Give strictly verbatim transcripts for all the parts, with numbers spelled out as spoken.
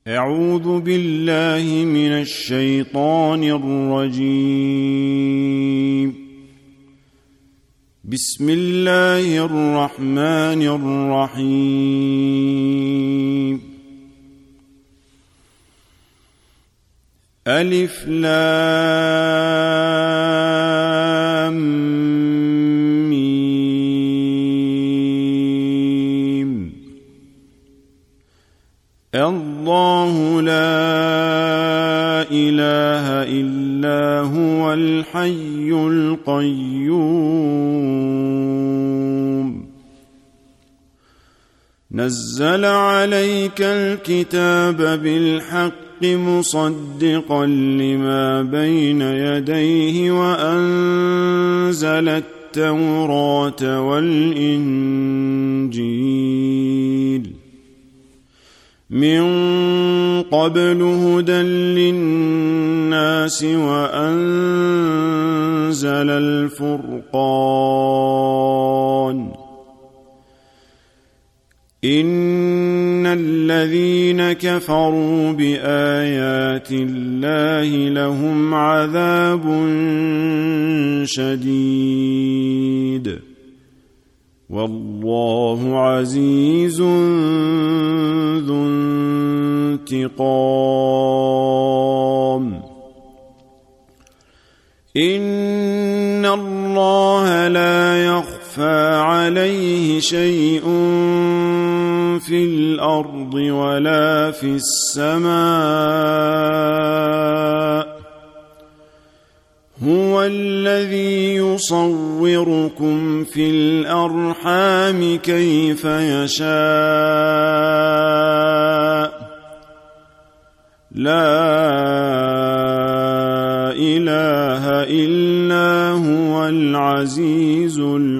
أعوذ بالله من الشيطان الرجيم. بسم الله الرحمن الرحيم. ألف لام ميم. الله لا إله إلا هو الحي القيوم. نزل عليك الكتاب بالحق مصدقا لما بين يديه وأنزل التوراة والإنجيل من قبل هدى للناس وأنزل الفرقان. إن الذين كفروا بآيات الله لهم عذاب شديد والله عزيز ذو انتقام. إن الله لا يخفى عليه شيء في الأرض ولا في السماء. هو الذي يصوركم في الأرحام كيف يشاء. لا إله إلا هو العزيز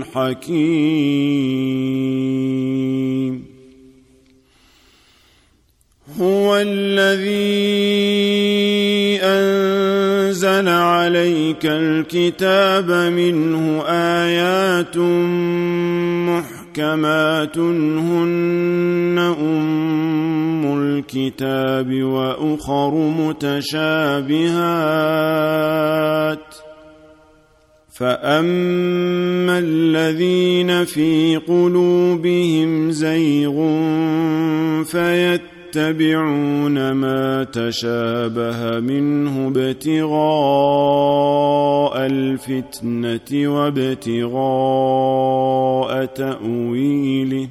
الحكيم. هو الذي أنزل عليك الكتاب منه آيات محكمات هن أم الكتاب وأخر متشابهات. فأما الذين في قلوبهم زيغ فيتبعون ما تشابه منه ابتغاء الفتنة وابتغاء تأويله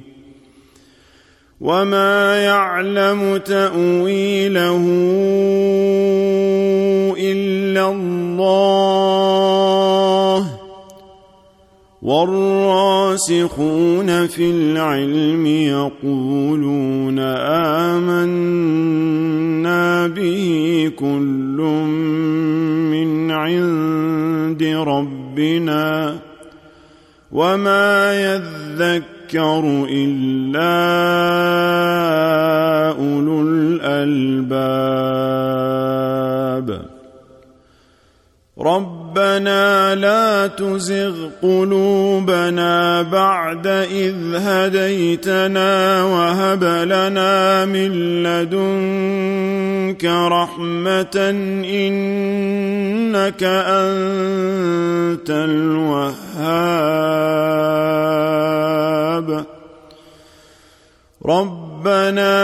وما يعلم تأويله إلا الله والراسخون في العلم يقولون آمنا به كل من عند ربنا وما يذكر إلا أولو الألباب. ربنا لا تزغ قلوبنا بعد إذ هديتنا وهب لنا من لدنك رحمة إنك أنت الوهاب. ربنا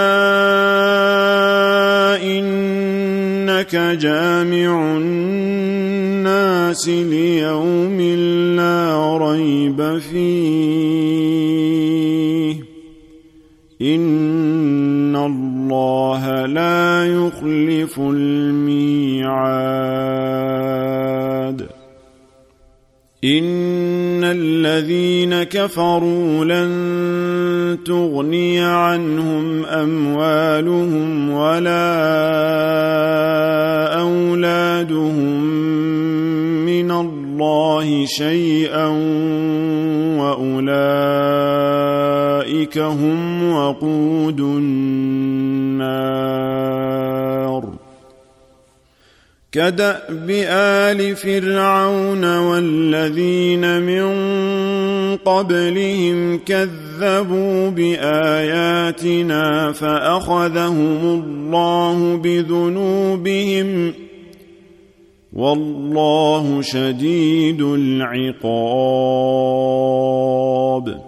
إنك جامع الناس ليوم لا ريب فيه إن الله لا يخلف الميعاد. إن الذين كفروا لن تغني عنهم أموالهم ولا أولادهم من الله شيئا وأولئك هم وقود النار. كدأب آل فرعون والذين من قبلهم كذبوا كذبوا بآياتنا فأخذهم الله بذنوبهم والله شديد العقاب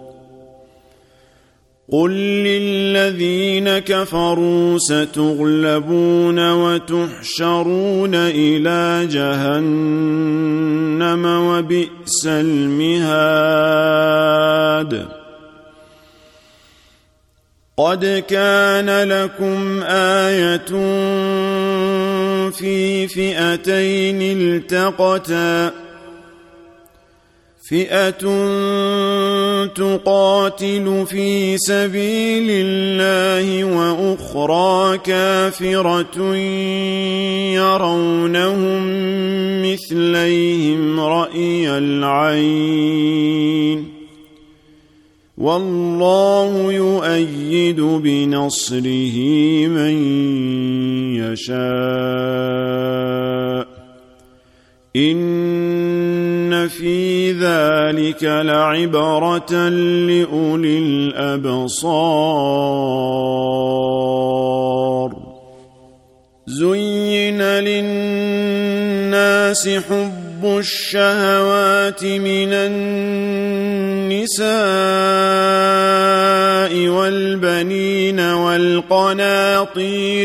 قل للذين كفروا ستغلبون وتحشرون إلى جهنم وبئس المهاد قد كان لكم آية في فئتين التقتا فئة تقاتل في سبيل الله وأخرى كافرة يرونهم مثليهم رأي العين والله يؤيد بنصره من يشاء إن في ذلك لعبرة لأولي الأبصار زين للناس حب الشهوات من النساء والبنين والقناطير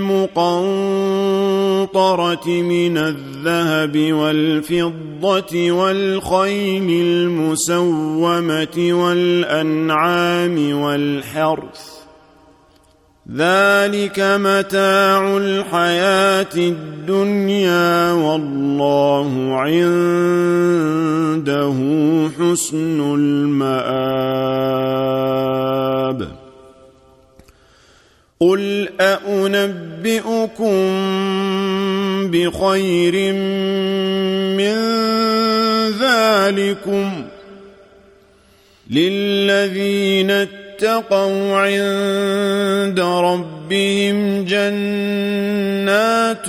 المقنطرة من الذهب والفضة والخيل المسومة والأنعام والحرث ذلك متاع الحياة الدنيا والله عنده حسن المآب قل أأنبئكم بخير من ذلكم للذين اتقوا عند ربهم جنات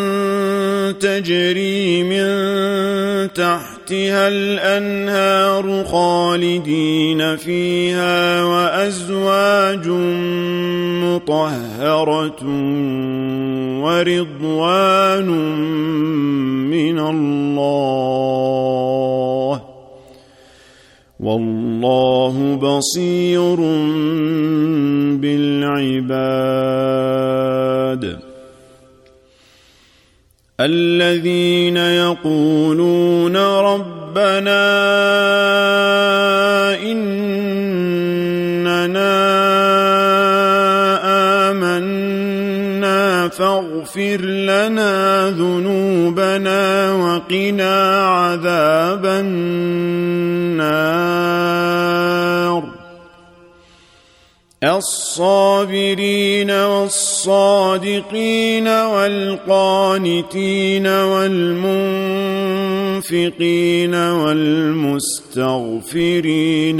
تجري من تحتها الأنهار خالدين فيها وأزواج مطهرة ورضوان من الله والله بصير بالعباد الذين يقولون ربنا إننا آمنا فاغفر لنا ذنوبنا وقنا عذاب النار الصابرين والصادقين والقانتين والمنفقين والمستغفرين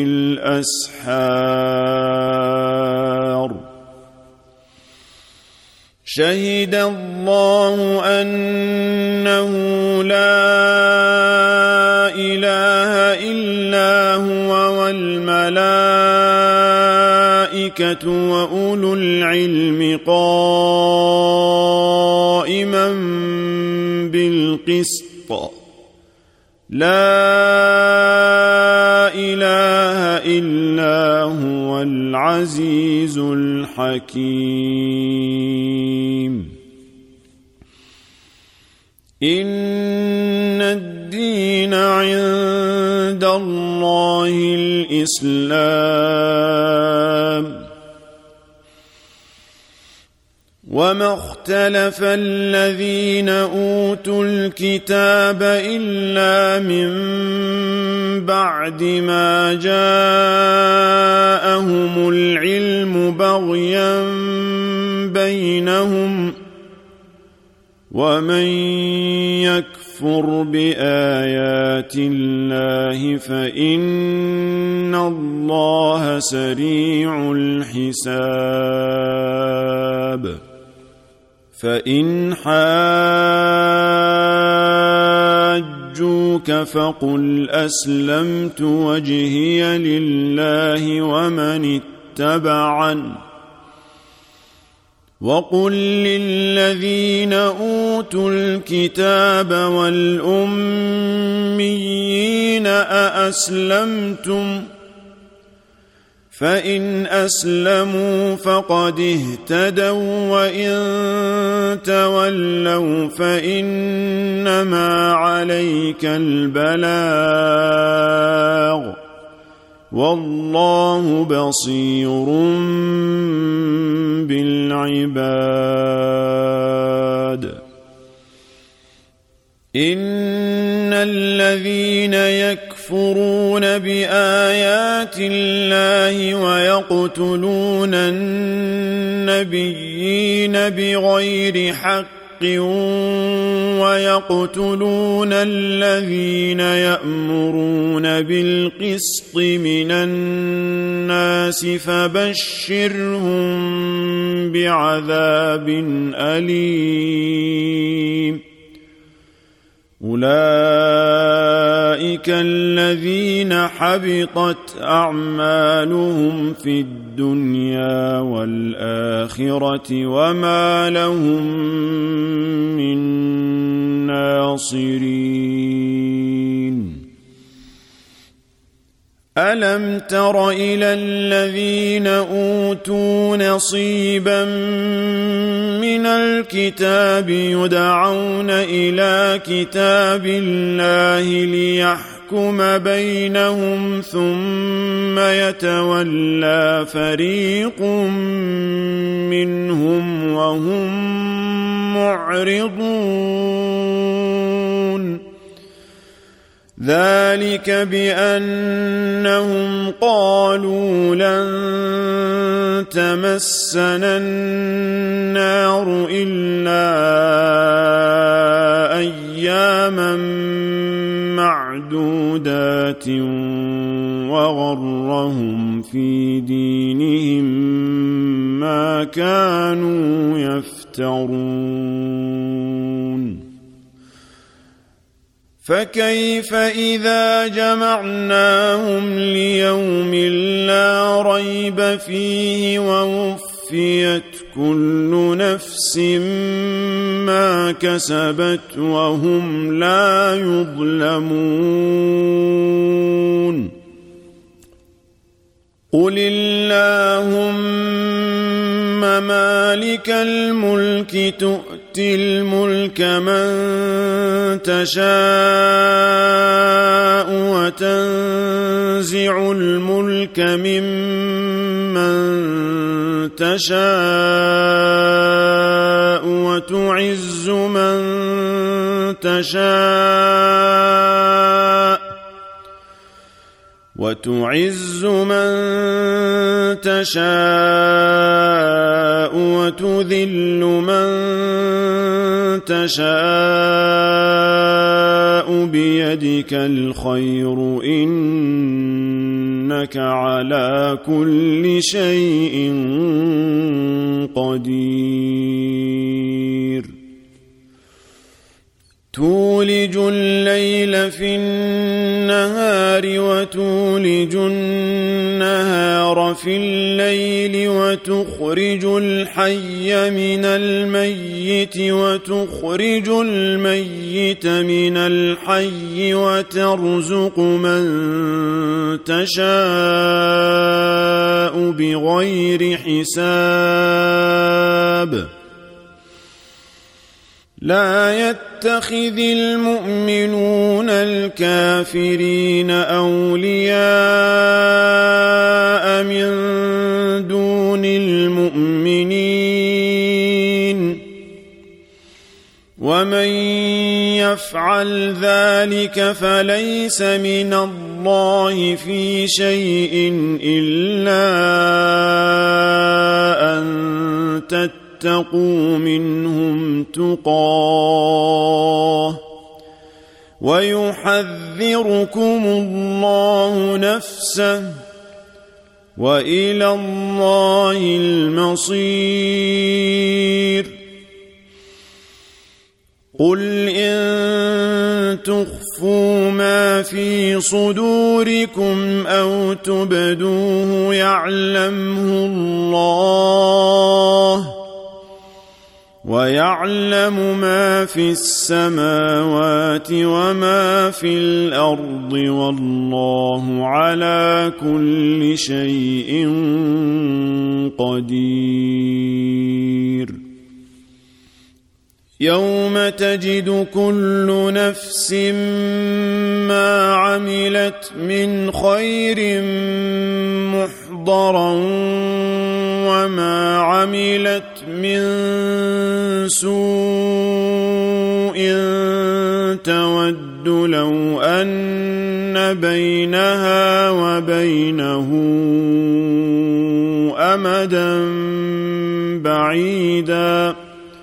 بالأسحار شهد الله أنه لا إله إلا هو والملائكة وأولو العلم قائما بالقسط لا إله إلا هو العزيز الحكيم إن الدين عند الله الإسلام وما اختلف الذين أوتوا الكتاب إلا من بعد ما جاءهم العلم بغيا بينهم ومن يكفر بآيات الله فإن الله سريع الحساب فإن حاجوك جادلوك فقل أسلمت وجهي لله ومن اتبعني وقل للذين أوتوا الكتاب والأميين أأسلمتم فإن أسلموا فقد اهتدوا وإن تولوا فإنما عليك البلاغ والله بصير بالعباد. إن الذين يكفرون بآيات الله ويقتلون النبيين بغير حق ويقتلون الذين يأمرون بالقسط من الناس فبشرهم بعذاب أليم. أولئك الذين حبطت أعمالهم في الدنيا والآخرة وما لهم من ناصرين. ألم تر إلى الذين أوتوا نصيبا من الكتاب يدعون إلى كتاب الله ليحكم بينهم ثم يتولى فريق منهم وهم معرضون. ذلك بأنهم قالوا لن تمسنا النار إلا أياما معدودات وغرهم في دينهم ما كانوا يفترون. فكيف إذا جمعناهم ليوم لا ريب فيه ووفيت كل نفس ما كسبت وهم لا يظلمون. قل اللهم مالك الملك تؤتي الملك من تشاء وتنزع الملك ممن تشاء وتعز من تشاء وتعز من تشاء وتذل من تشاء بيدك الخير إنك على كل شيء قدير. تولج الليل في النهار وتولج النهار في الليل وتخرج الحي من الميت وتخرج الميت من الحي وترزق من تشاء بغير حساب. لا يتخذ المؤمنون الكافرين أولياء من دون المؤمنين ومن يفعل ذلك فليس من الله في شيء إلا أن تتقوا اتقوا منهم تقاه ويحذركم الله نفسه وإلى الله المصير. قل إن تخفوا ما في صدوركم أو تبدوه يعلمه الله ويعلم ما في السماوات وما في الأرض والله على كل شيء قدير يوم تجد كل نفس ما عملت من خير محضرا وما عملت من سوء تود لو أن بينها وبينه أمدا بعيدا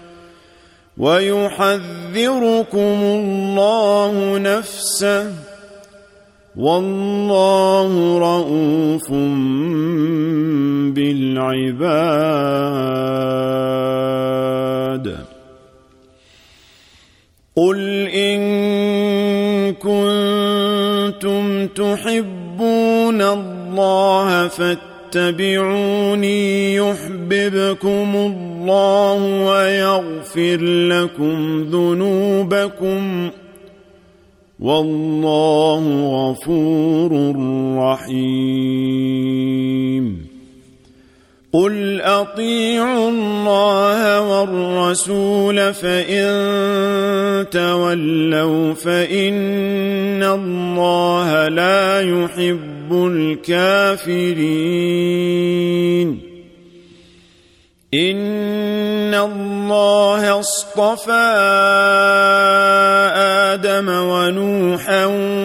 ويحذركم الله نفسه والله رؤوف بالعباد قل إن كنتم تحبون الله فاتبعوني يحببكم الله ويغفر لكم ذنوبكم والله غفور رحيم قل أطيعوا الله والرسول فإن تولوا فإن الله لا يحب الكافرين إن الله اصطفى آدم ونوحا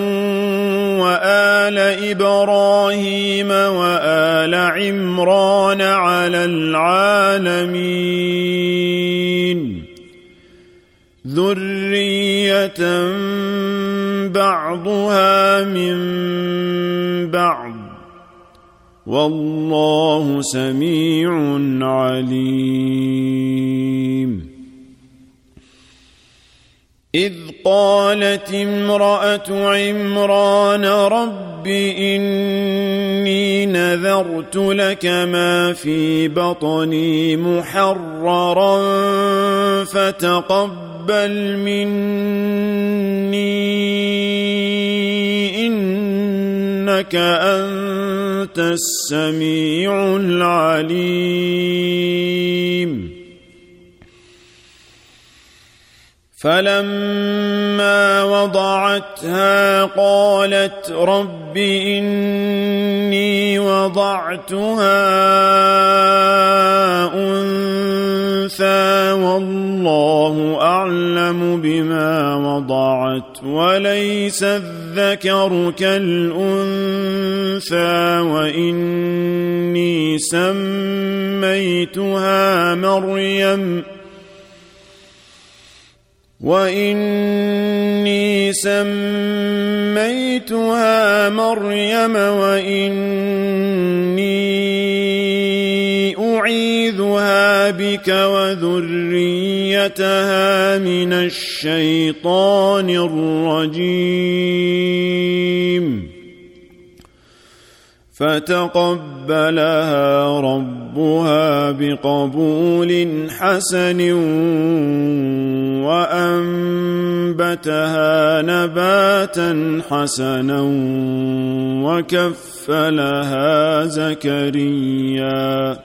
وآل إبراهيم وآل عمران على العالمين ذرية بعضها من بعض والله سميع عليم إذ قالت امرأة عمران رب إني نذرت لك ما في بطني محررا فتقبل مني إنك أنت السميع العليم فلما وضعتها قالت رب إني وضعتها أنثى والله أعلم بما وضعت وليس الذكر كالأنثى وإني سميتها مريم وإني سميتها مريم وإني أعيذها بك وذريتها من الشيطان الرجيم فتقبلها ربها بقبول حسن وأنبتها نباتا حسنا وكفلها زكريا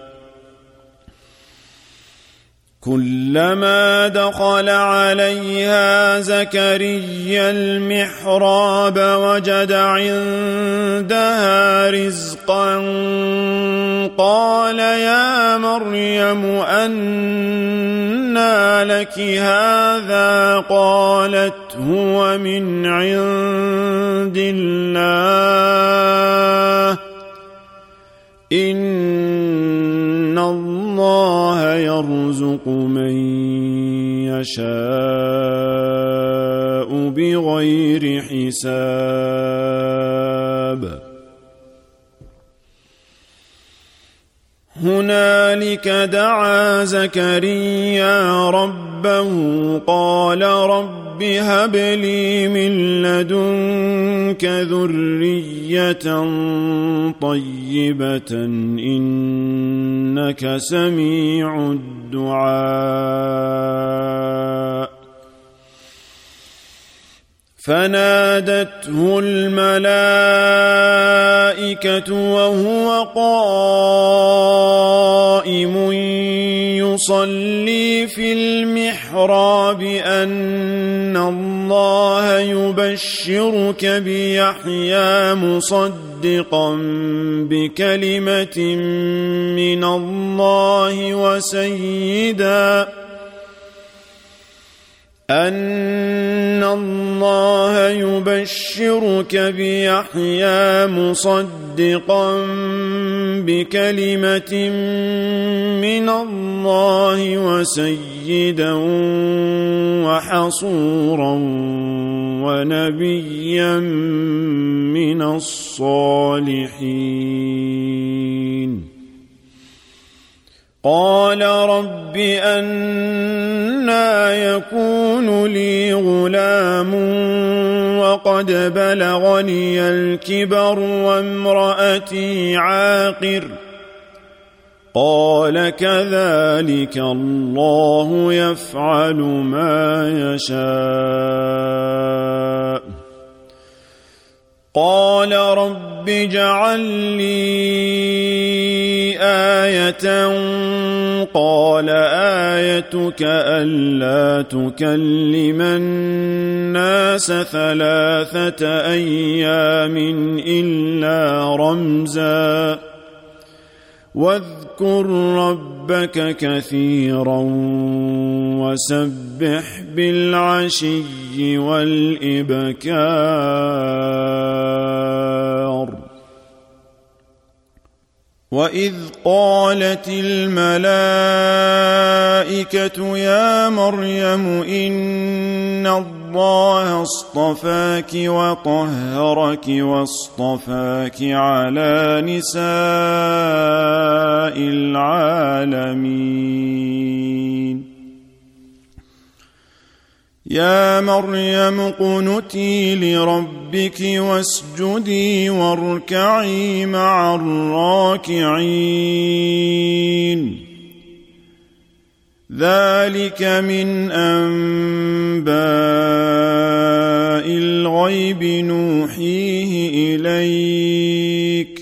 كلما دخل عليها زكريا المحراب وجد عندها رزقا قال يا مريم أنى لك هذا قالت هو من عند الله إن الله يرزق من يشاء بغير حساب هنالك ذلك دعا زكريا ربه قال رب هب لي من لدنك ذرية طيبة إنك سميع الدعاء فنادته الملائكة وهو قائم يصلي في المحراب أن الله يبشرك بيحيى مصدقا بكلمة من الله وسيدا أن الله يبشرك بيحيى مصدقا بكلمة من الله وسيدا وحصورا ونبيا من الصالحين قال رب أنى يكون لي غلام وقد بلغني الكبر وامرأتي عاقر قال كذلك الله يفعل ما يشاء قال رب اجعل لي آية قال آيتك ألا تكلم الناس ثلاثة أيام إلا رمزا واذكر ربك كثيرا وسبح بالعشي والإبكار وإذ قالت الملائكة يا مريم إن الله اصطفاك وطهرك واصطفاك على نساء العالمين يا مريم اقنتي لربك واسجدي واركعي مع الراكعين ذلك من أنباء الغيب نوحيه إليك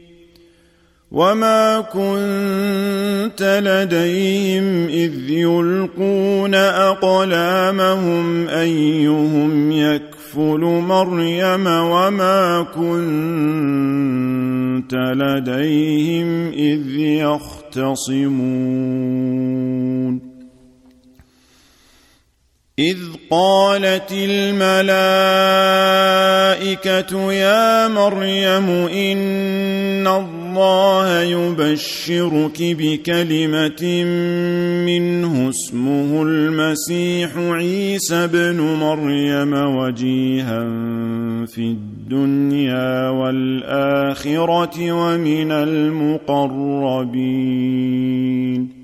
وما كنت لديهم إذ يلقون أقلامهم أيهم يكفل مريم وما كنت لديهم إذ يختصمون إذ قالت الملائكة يا مريم إن الله يبشرك بكلمة منه اسمه المسيح عيسى بن مريم وجيها في الدنيا والآخرة ومن المقربين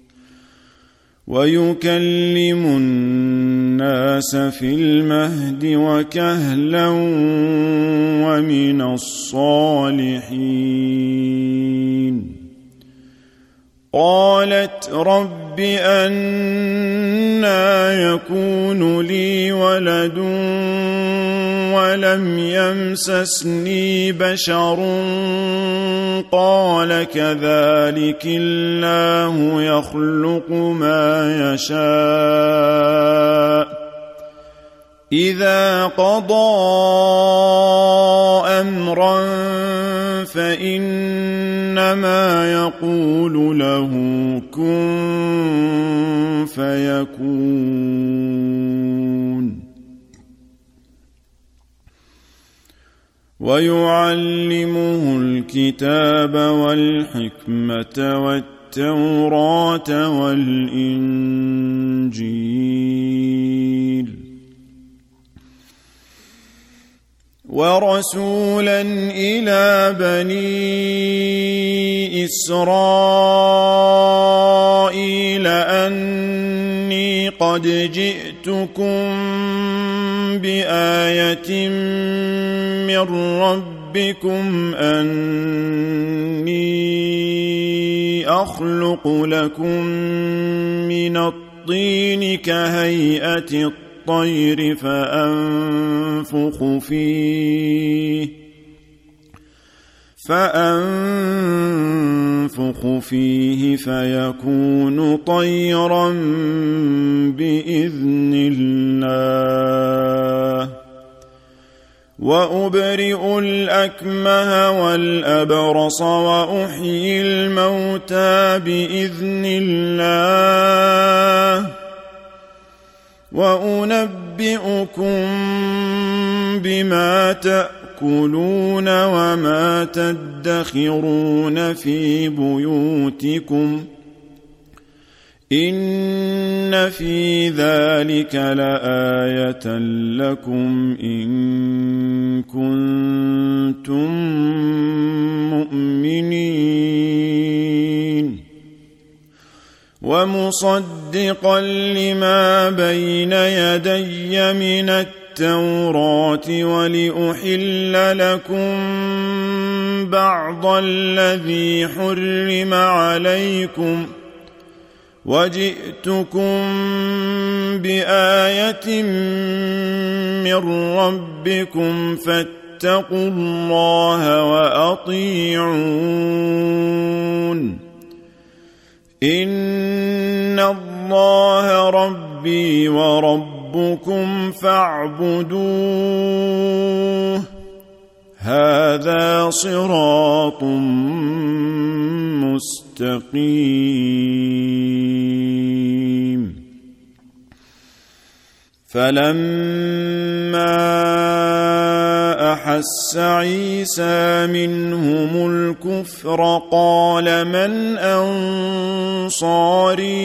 ويكلم الناس في المهد وكهلا ومن الصالحين قالت رب أنى يكون لي ولد ولم يمسسني بشر قال كذلك الله يخلق ما يشاء إذا قضى أمرا فإنما يقول له كن فيكون ويعلمه الكتاب والحكمة والتوراة والإنجيل ورسولا إلى بني إسرائيل أني قد جئتكم بآية من ربكم أني أخلق لكم من الطين كهيئة الطير فأنفخ فيه فأنفخ فيه فيكون طيرا بإذن الله وأبرئ الأكمه والأبرص وأحيي الموتى بإذن الله وأنبئكم بما تأكلون وما تدخرون في بيوتكم إن في ذلك لآية لكم إن كنتم مؤمنين ومصدقا لما بين يدي من التوراة ولأحل لكم بعض الذي حرم عليكم وجئتكم بآية من ربكم فاتقوا الله وأطيعون إن الله ربي وربكم فاعبدوه هذا صراط مستقيم فلما أحس عيسى منهم الكفر قال من أنصاري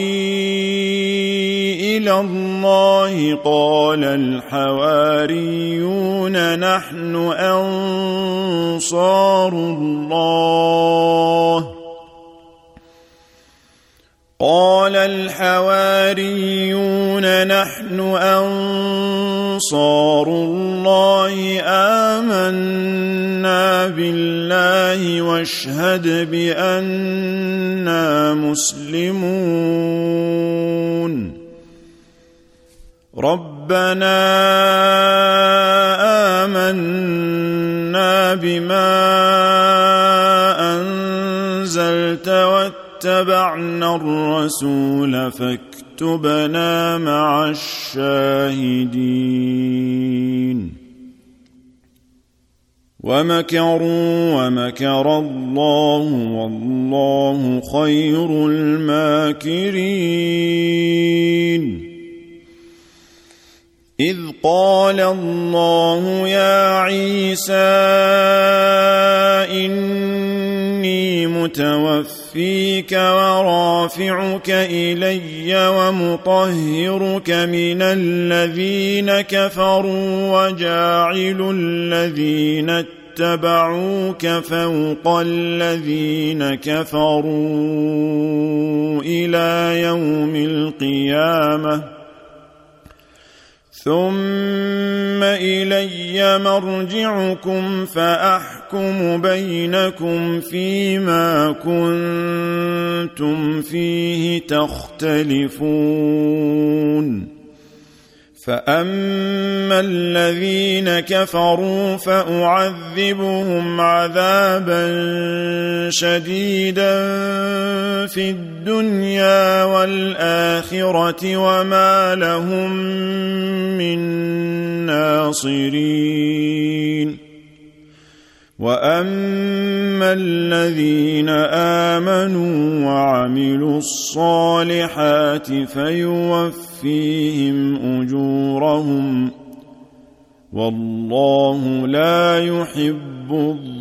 إلى الله قال الحواريون نحن أنصار الله قال الحواريون نحن أنصار الله آمنا بالله واشهد بأننا مسلمون ربنا آمنا بما أنزلت واتبعنا الرسول فاكتبنا مع الشاهدين ومكروا ومكر الله والله خير الماكرين إذ قال الله يا عيسى إني متوفيك ورافعك إلي ومطهرك من الذين كفروا وجاعل الذين اتبعوك فوق الذين كفروا إلى يوم القيامة ثم إلي مرجعكم فأحكم بينكم فيما كنتم فيه تختلفون فأما الذين كفروا فأعذبهم عذابا شديدا في الدنيا والآخرة وما لهم من ناصرين وأما الذين آمنوا وعملوا الصالحات فيوفيهم أجورهم والله لا يحب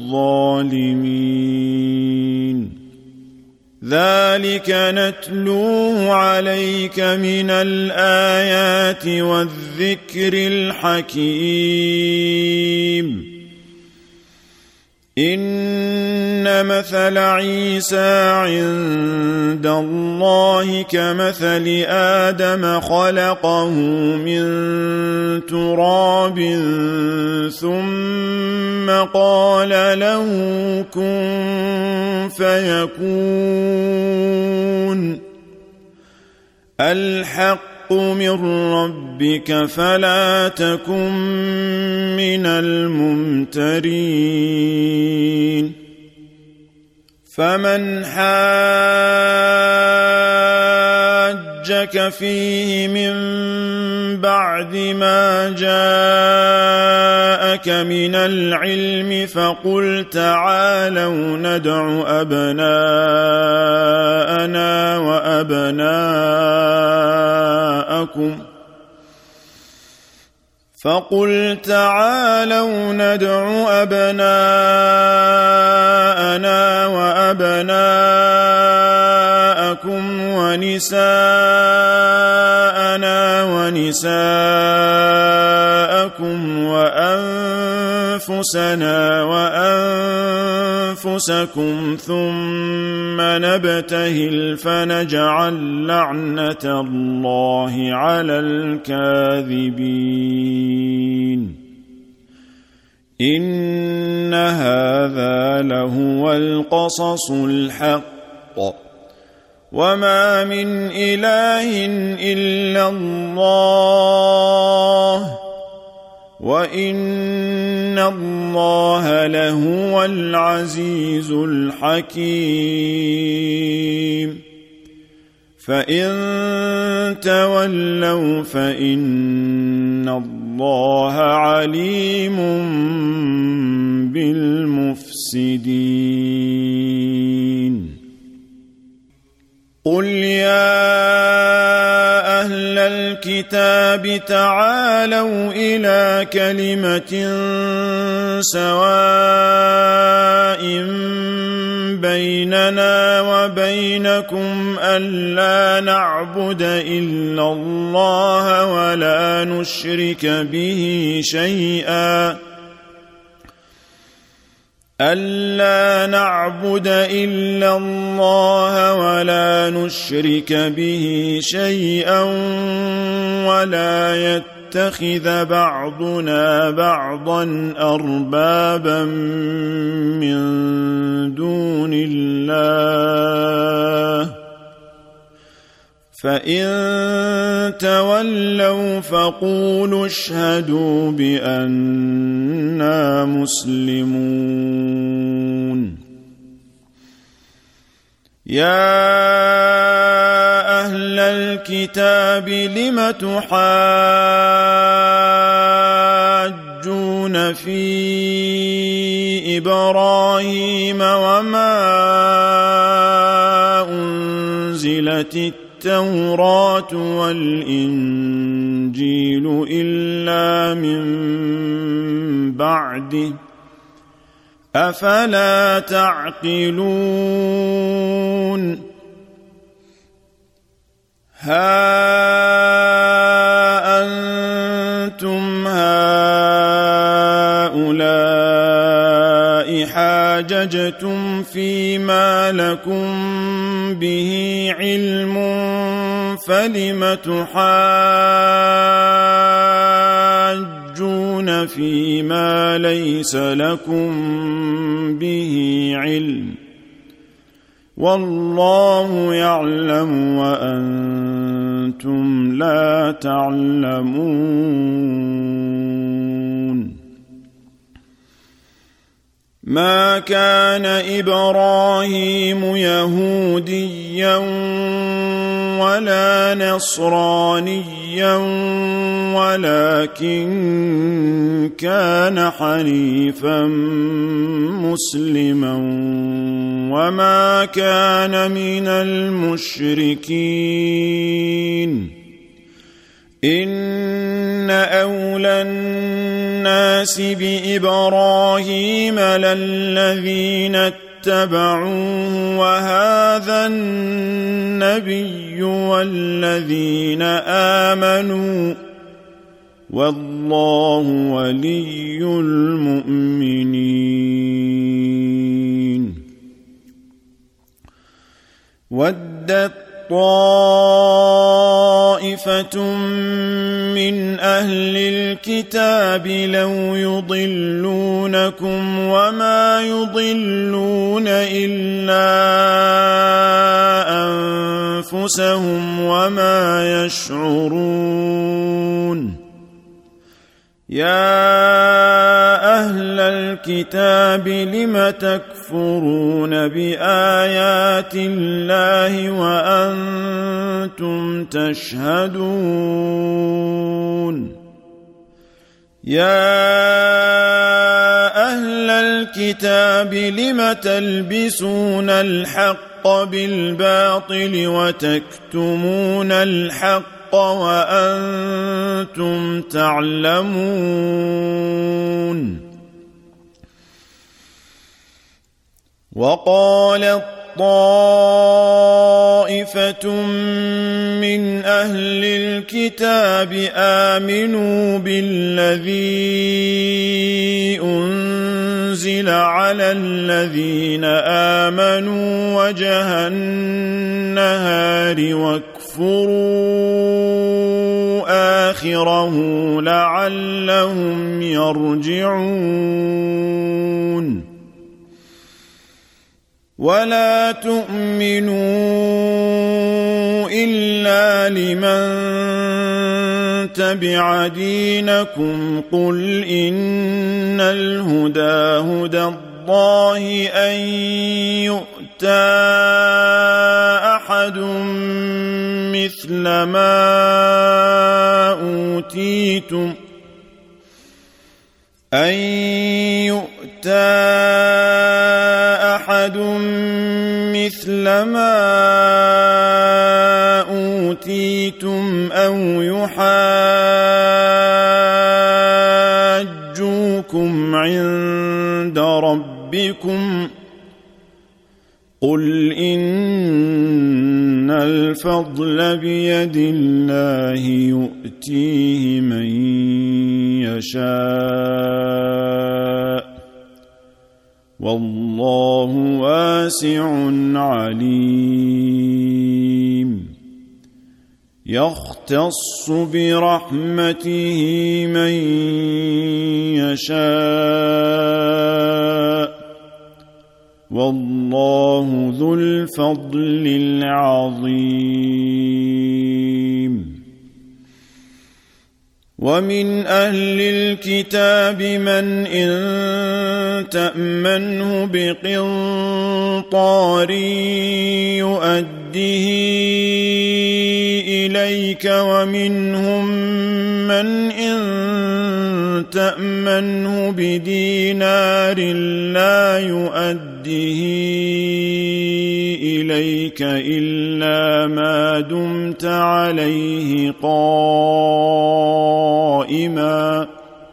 الظالمين ذلك نتلوه عليك من الآيات والذكر الحكيم إن مثل عيسى عند الله كمثل آدم خلقه من تراب ثم قال له كن فيكون الحق من ربك فلا تكن من الممترين فمن حاجك فيه من بعد ما جاءك من العلم فقل تعالوا ندع أبناءنا وأبناءكم فقل تعالوا ندع أبناءنا وأبناءكم ونساءنا ونساءكم وأنفسنا وأنفسكم ثم نبتهل فنجعل لعنة الله على الكاذبين إن هذا لهو القصص الحق وما من إله إلا الله وإن الله لهو العزيز الحكيم فإن تولوا فإن الله عليم بالمفسدين قل يا أهل الكتاب تعالوا إلى كلمة سواء بيننا وبينكم ألا نعبد إلا الله ولا نشرك به شيئا ألا نعبد إلا الله ولا نشرك به شيئا ولا يتخذ بعضنا بعضا أربابا من دون الله فإن تولوا فقولوا اشهدوا بأننا مسلمون يا أهل الكتاب لم تحاجون في إبراهيم وما أنزلت التوراة والإنجيل إلا من بعده أفلا تعقلون ها أنتم هؤلاء حاججتم فيما لكم به علم فلم تحاجون فيما ليس لكم به علم والله يعلم وأنتم لا تعلمون ما كان إبراهيم يهوديا ولا نصرانيا ولكن كان حنيفا مسلما وما كان من المشركين إن أولى الناس بإبراهيم للذين اتبعوه وهذا النبي والذين آمنوا والله ولي المؤمنين ودت طائفة من أهل الكتاب لو يضلونكم وما يضلون إلا أنفسهم وما يشعرون يا أهل الكتاب لم تكفرون بآيات الله وأنتم تشهدون يا أهل الكتاب لم تلبسون الحق بالباطل وتكتمون الحق وأنتم تعلمون وقالت طائفة من أهل الكتاب آمنوا بالذي أنزل على الذين آمنوا وجه النهار واكفروا آخره لعلهم يرجعون ولا تؤمنوا إلا لمن تبع دينكم قل إن الهدى هدى الله أن يؤتى أحد مثل ما أوتيتم أن يؤتى أحد مثل ما أوتيتم أو يحاجوكم عند ربكم قل إن الفضل بيد الله يؤتيه من يشاء والله واسع عليم يختص برحمته من يشاء والله ذو الفضل العظيم ومن أهل الكتاب من إن تأمنه بقنطار يؤده إليك ومنهم من إن تأمنه بدينار لا يؤده إليك إلا ما دمت عليه قائما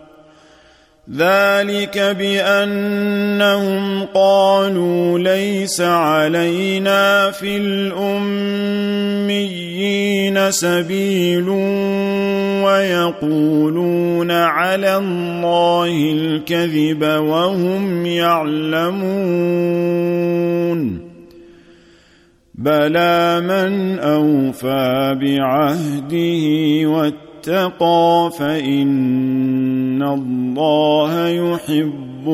ذلك بأنهم قالوا ليس علينا في الأميين سبيل ويقولون على الله الكذب وهم يعلمون بلى من أوفى بعهده واتقى فإن الله يحب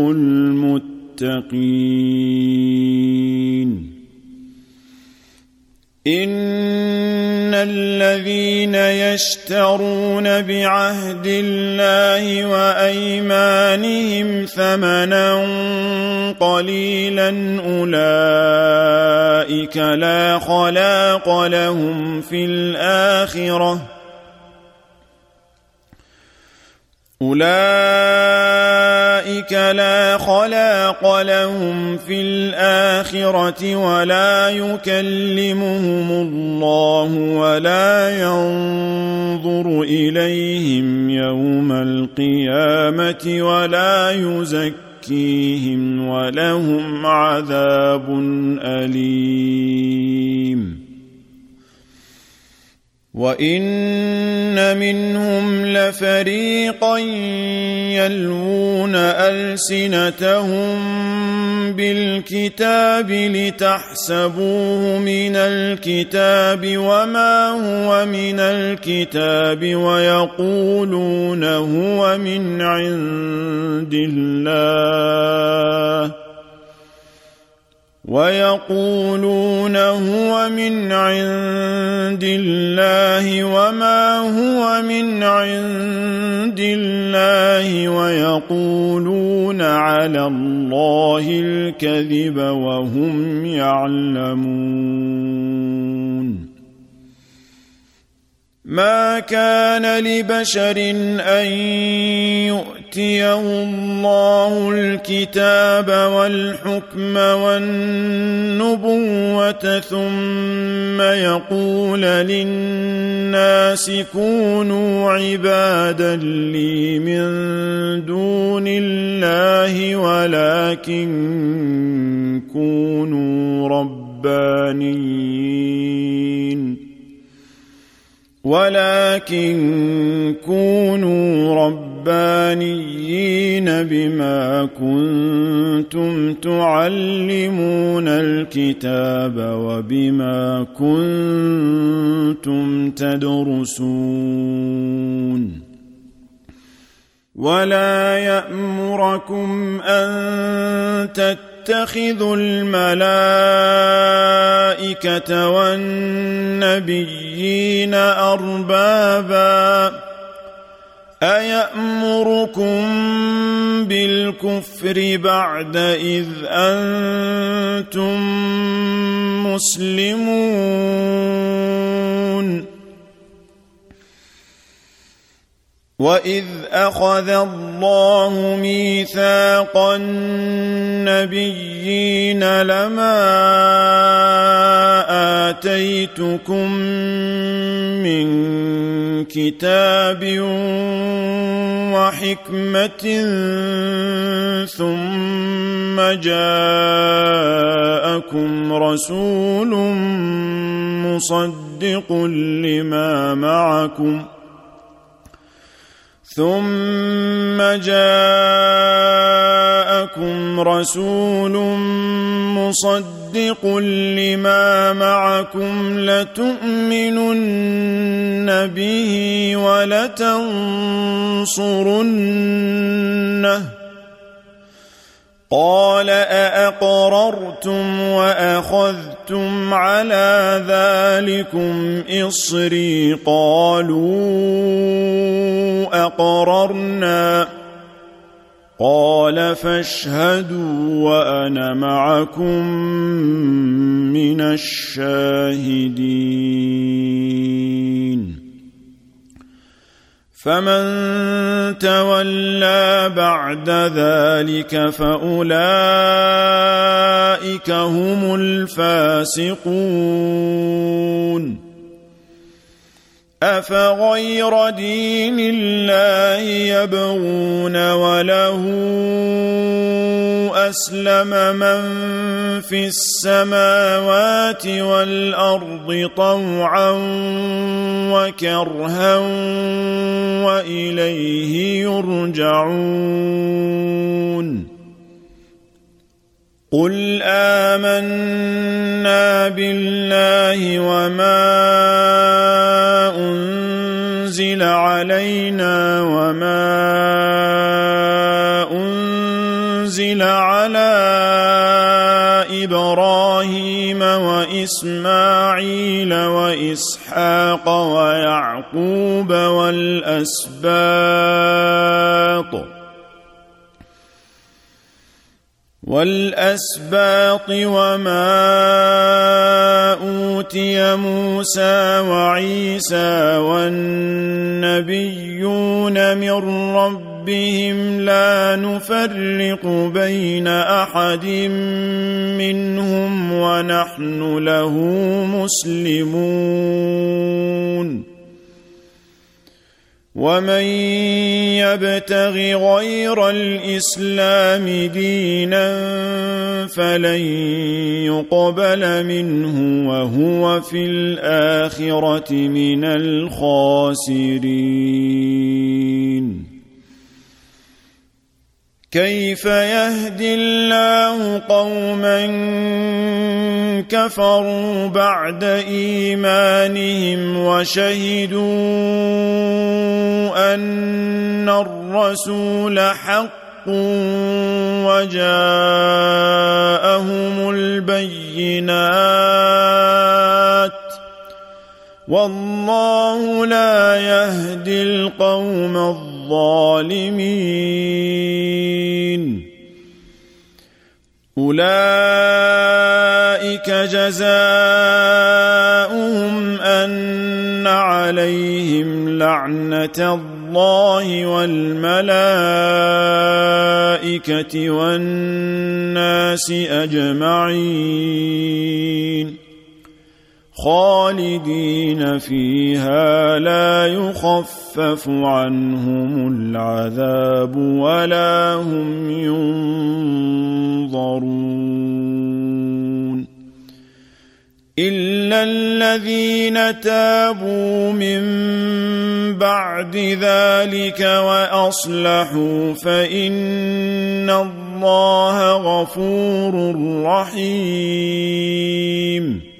المتقين إن الذين يشترون بعهد الله وأيمانهم ثمنا قليلا أولئك لا خلاق لهم في الآخرة أولئك لا خلاق لهم في الآخرة ولا يكلمهم الله ولا ينظر إليهم يوم القيامة ولا يزكيهم ولهم عذاب أليم وإن منهم لفريقا يلوون ألسنتهم بالكتاب لتحسبوه من الكتاب وما هو من الكتاب ويقولون هو من عند الله ويقولون هو من عند الله وما هو من عند الله ويقولون على الله الكذب وهم يعلمون. ما كان لبشر أن يؤتيه الله الكتاب والحكم والنبوة ثم يقول للناس كونوا عبادا لي من دون الله ولكن كونوا ربانيين ولكن كونوا ربانيين بما كنتم تعلمون الكتاب وبما كنتم تدرسون. ولا يأمركم أن تتخذوا الملائكة والنبيين أربابا أيأمركم بالكفر بعد إذ أنتم مسلمون. وإذ أخذ الله ميثاق النبيين لما آتيتكم من كتاب وحكمة ثم جاءكم رسول مصدق لما معكم ثم جاءكم رسول مصدق لما معكم لتؤمنن به ولتنصرنه قال أأقررتم وأخذتم على ذلكم إصري قالوا أقررنا قال فاشهدوا وأنا معكم من الشاهدين. فمن تولى بعد ذلك فأولئك هم الفاسقون. أفغير دين الله يبغون وله أسلم من في السماوات والأرض طوعا وكرها وإليه يرجعون. قل آمنا بالله وما أنزل علينا وما أنزل على إبراهيم وإسماعيل وإسحاق ويعقوب والأسباط والأسباط وما أوتي موسى وعيسى والنبيون من ربهم لا نفرق بين أحد منهم ونحن له مسلمون. ومن يبتغ غير الإسلام دينا فلن يقبل منه وهو في الآخرة من الخاسرين. كيف يهدي الله قوما كفروا بعد إيمانهم وشهدوا أن الرسول حق وجاءهم البينات والله لا يهدي القوم الظالمين. أولئك جزاؤهم أن عليهم لعنة الله والملائكة والناس أجمعين خالدين فيها لا يخفف عنهم العذاب ولا هم ينظرون إلا الذين تابوا من بعد ذلك وأصلحوا فإن الله غفور رحيم.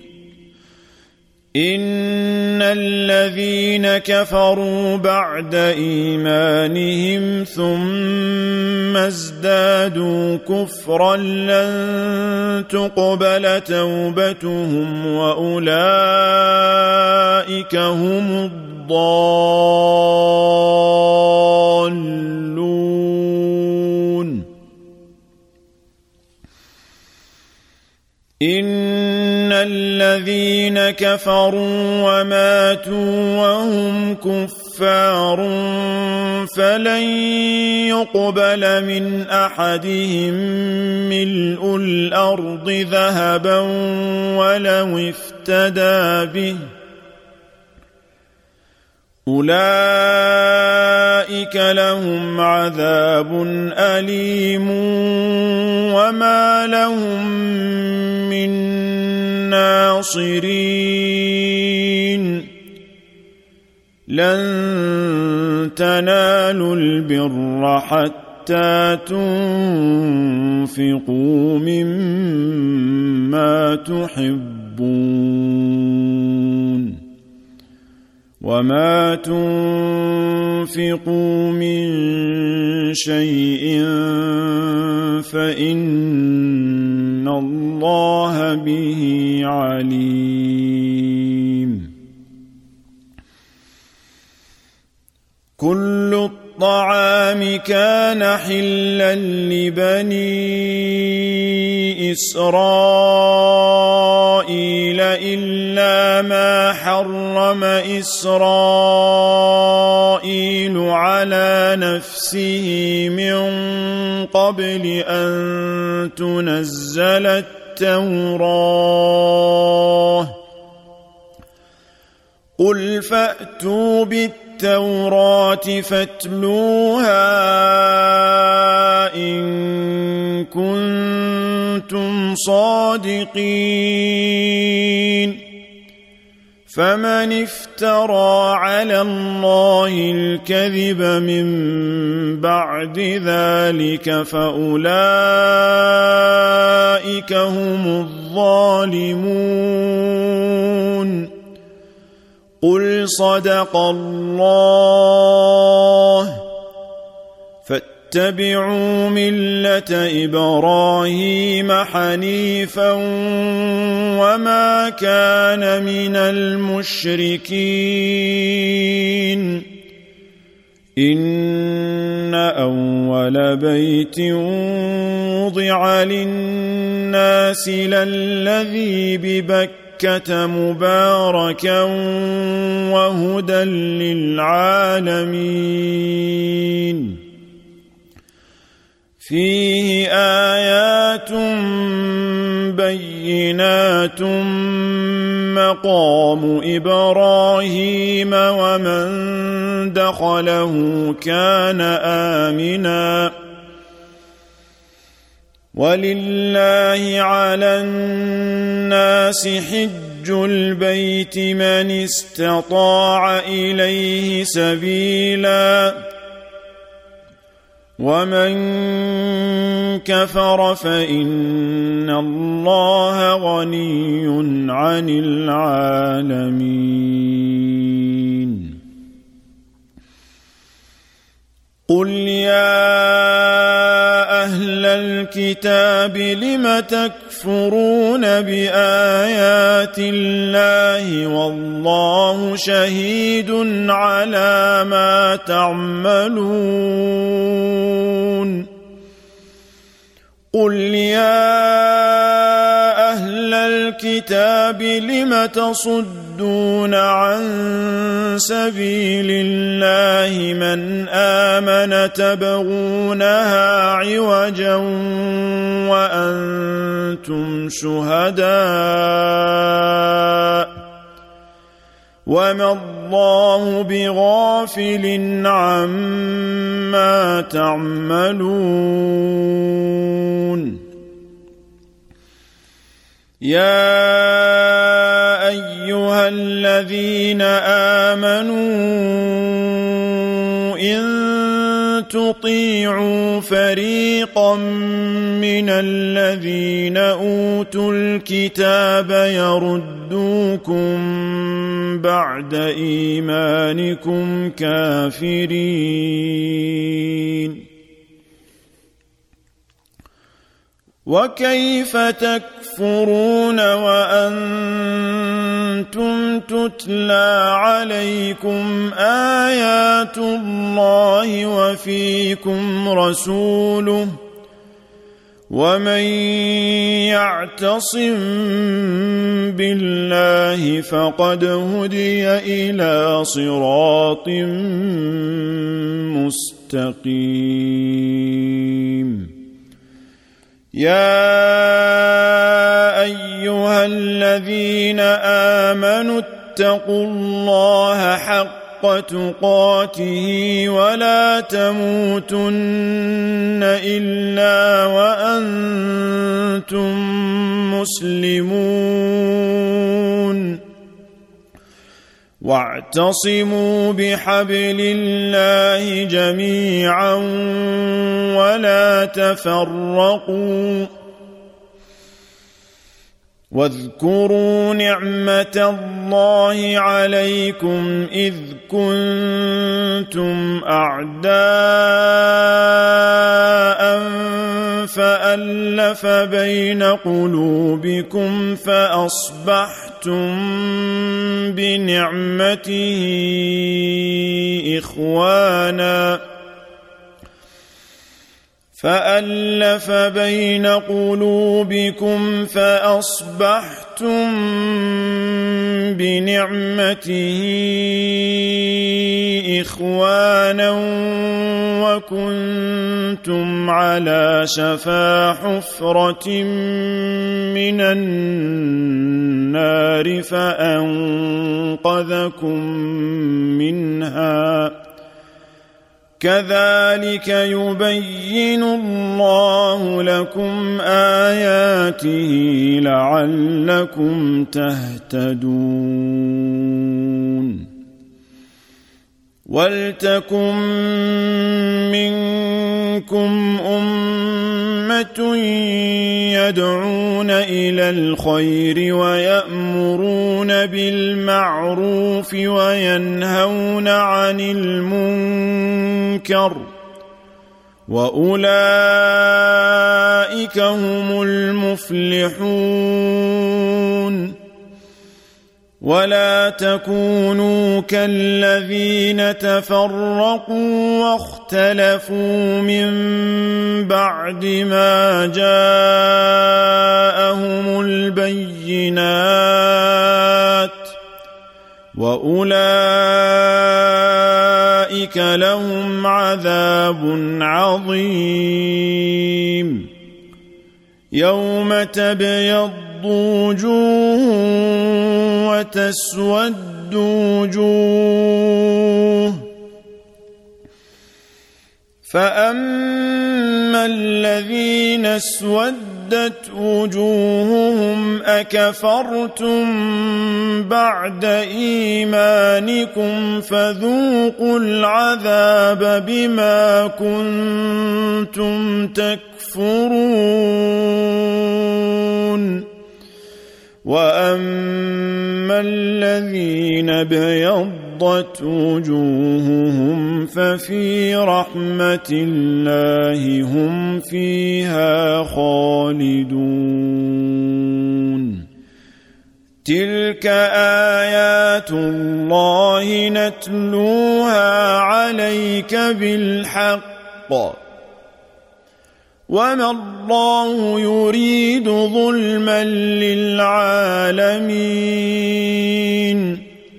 إن الذين كفروا بعد إيمانهم ثم ازدادوا كفرا لن تقبل توبتهم وأولئك هم الضالون. إن الذين كفروا وماتوا وهم كفار فلن يقبل من أحدهم ملء الأرض ذهبا ولو افتدى به أولئك لهم عذاب أليم وما لهم من ناصرين. لن تنالوا البر حتى تنفقوا مما تحبون وما تنفقوا من شيء فإن الله به عليم. كل الطعام كان حلا لبني إسرائيل إلا ما حرم إسرائيل على نفسه من قبل أن تنزل التوراة قل فأتوا بالتوراة فاتلوها إن كنتم صادقين. فمن افترى على الله الكذب من بعد ذلك فأولئك هم الظالمون. قل صدق الله فاتبعوا ملة إبراهيم حنيفا وما كان من المشركين. إن أول بيت وضع للناس للذي ببكة مباركا وهدى للعالمين. فيه آيات بينات مقام إبراهيم ومن دخله كان آمنا ولله على الناس حج البيت من استطاع إليه سبيلا ومن كفر فإن الله غني عن العالمين قل يا أهل الكتاب لم تكفرون بآيات الله والله شهيد على ما تعملون قل يا أهل الكتاب لم تصدون عن سبيل الله من آمن تبغونها عوجا وأنتم شهداء وما الله بغافل عما تعملون يا أيها الذين آمنوا إن تطيعوا فريقا من الذين أوتوا الكتاب يردوكم بعد إيمانكم كافرين وكيف تكفرون وأنتم تتلى عليكم آيات الله وفيكم رسوله ومن يعتصم بالله فقد هدي إلى صراط مستقيم يا أيها الذين آمنوا اتقوا الله حق تقاته ولا تموتن إلا وأنتم مسلمون واعتصموا بحبل الله جميعا ولا تفرقوا واذكروا نعمة الله عليكم إذ كنتم أعداء فألف بين قلوبكم فأصبحتم بنعمته إخوانا فألف بين قلوبكم فأصبحتم بنعمته إخوانا وكنتم على شفا حفرة من النار فأنقذكم منها كذلك يبين الله لكم آياته لعلكم تهتدون ولتكن منكم أمة يدعون إلى الخير ويأمرون بالمعروف وينهون عن المنكر وأولئك هم المفلحون ولا تكونوا كالذين تفرقوا واختلفوا من بعد ما جاءهم البينات وأولئك لهم عذاب عظيم يوم تبيض وجوه وتسود وجوه فأما الذين اسودت وجوههم أكفرتم بعد إيمانكم فذوقوا العذاب بما كنتم تكفرون وأما الذين ابيضت وجوههم ففي رحمة الله هم فيها خالدون تلك آيات الله نتلوها عليك بالحق وما الله يريد ظلما للعالمين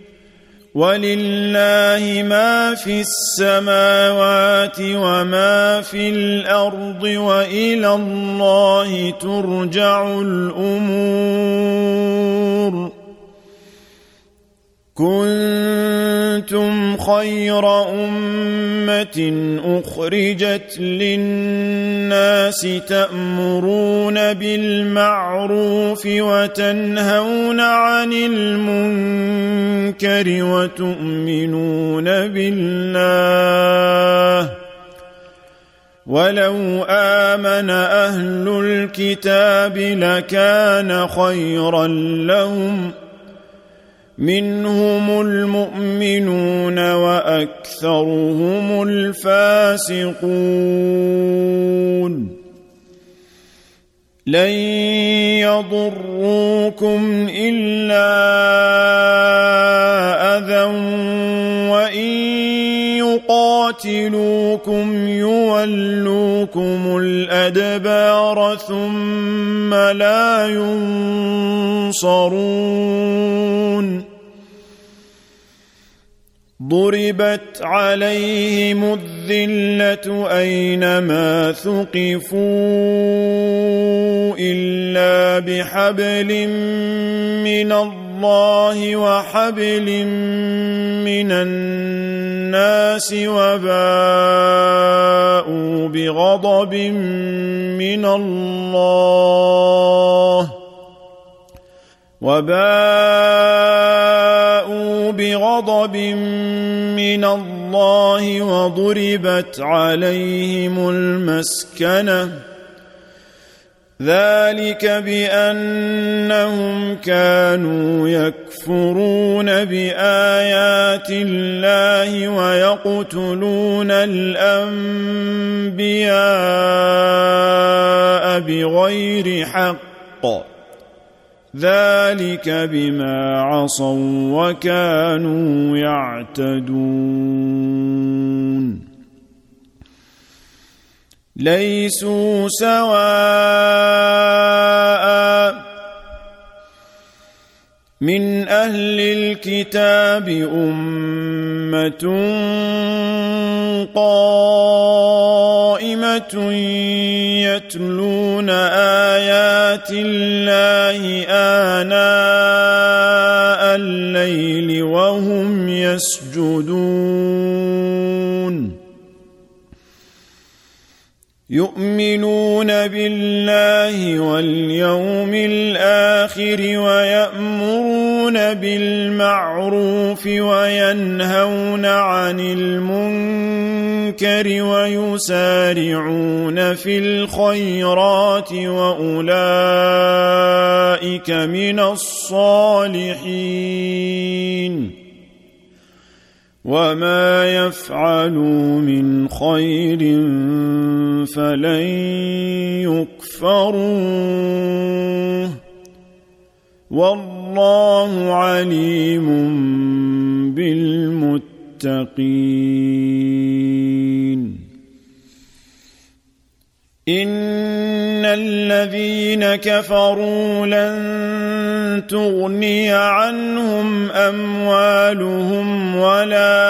ولله ما في السماوات وما في الأرض وإلى الله ترجع الأمور كنتم خير أمة أخرجت للناس تأمرون بالمعروف وتنهون عن المنكر وتؤمنون بالله ولو آمن أهل الكتاب لكان خيرا لهم منهم المؤمنون وأكثرهم الفاسقون لن يضروكم إلا أذى وإن يقاتلوكم يولوكم الأدبار ثم لا ينصرون ضربت عليهم الذلة أينما ثقفوا إلا بحبل من الله وحبل من الناس وباءوا بغضب من الله وباءوا بغضب من الله وضربت عليهم المسكنة ذلك بأنهم كانوا يكفرون بآيات الله ويقتلون الأنبياء بغير حق ذلك بما عصوا وكانوا يعتدون ليسوا سواء من أهل الكتاب أمة قائمة يتلون آيات الله آناء الليل وهم يسجدون يؤمنون بالله واليوم الآخر ويأمرون بالمعروف وينهون عن المنكر ويسارعون في الخيرات وأولئك من الصالحين وما يفعلوا من خير فلن يكفروه والله عليم بالمتقين إن الذين كفروا لن تغني عنهم أموالهم ولا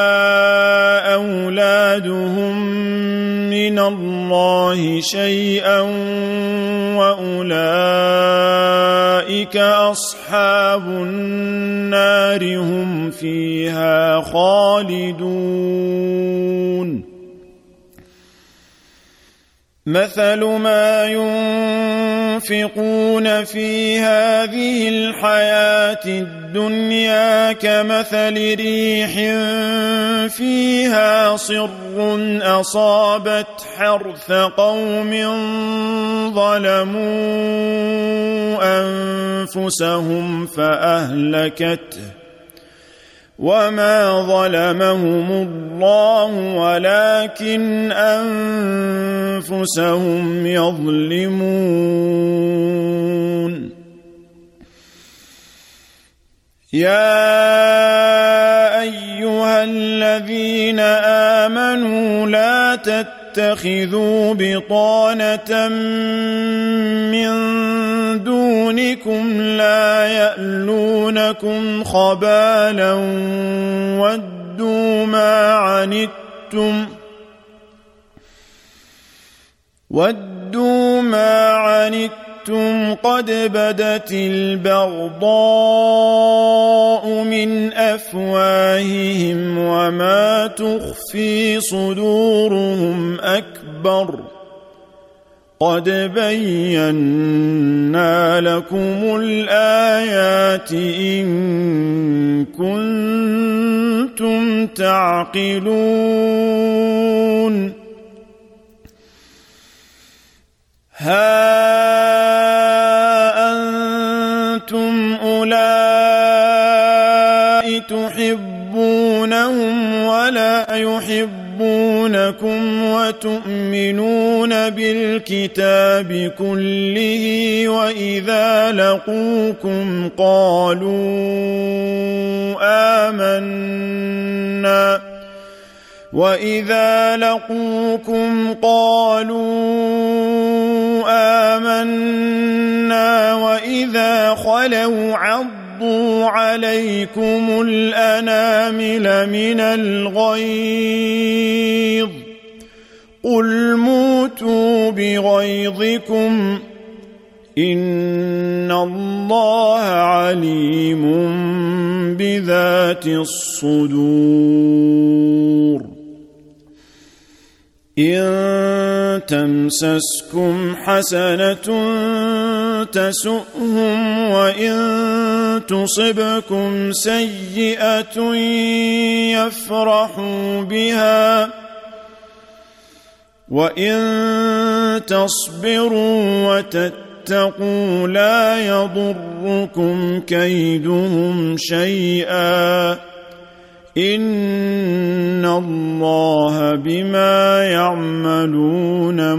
أولادهم من الله شيئا وأولئك أولئك أصحاب النار هم فيها خالدون مثل ما ينفقون في هذه الحياة الدنيا كمثل ريح فيها صر أصابت حرث قوم ظلموا أنفسهم فأهلكته وما ظلمهم الله ولكن أنفسهم يظلمون يا أيها الذين آمنوا لا تتخذوا بطانة من دونكم لا يألونكم خبالا ودوا ما عنتم ودوا ما عنتم قد بدت البغضاء من أفواههم وما تخفي صدورهم أكبر قد بينا لكم الآيات إن كنتم تعقلون ها أنتم أولئك تحبونهم ولا يحبونكم وتؤمنون بالكتاب كله وإذا لقوكم قالوا آمنا وإذا لقوكم قالوا آمنا وإذا خلوا عضوا عليكم الأنامل من الغيظ قل موتوا بغيظكم إن الله عليم بذات الصدور إن تمسسكم حسنة تسؤهم وإن تصبكم سيئة يفرحوا بها وإن تصبروا وتتقوا لا يضركم كيدهم شيئا إن الله بما يعملون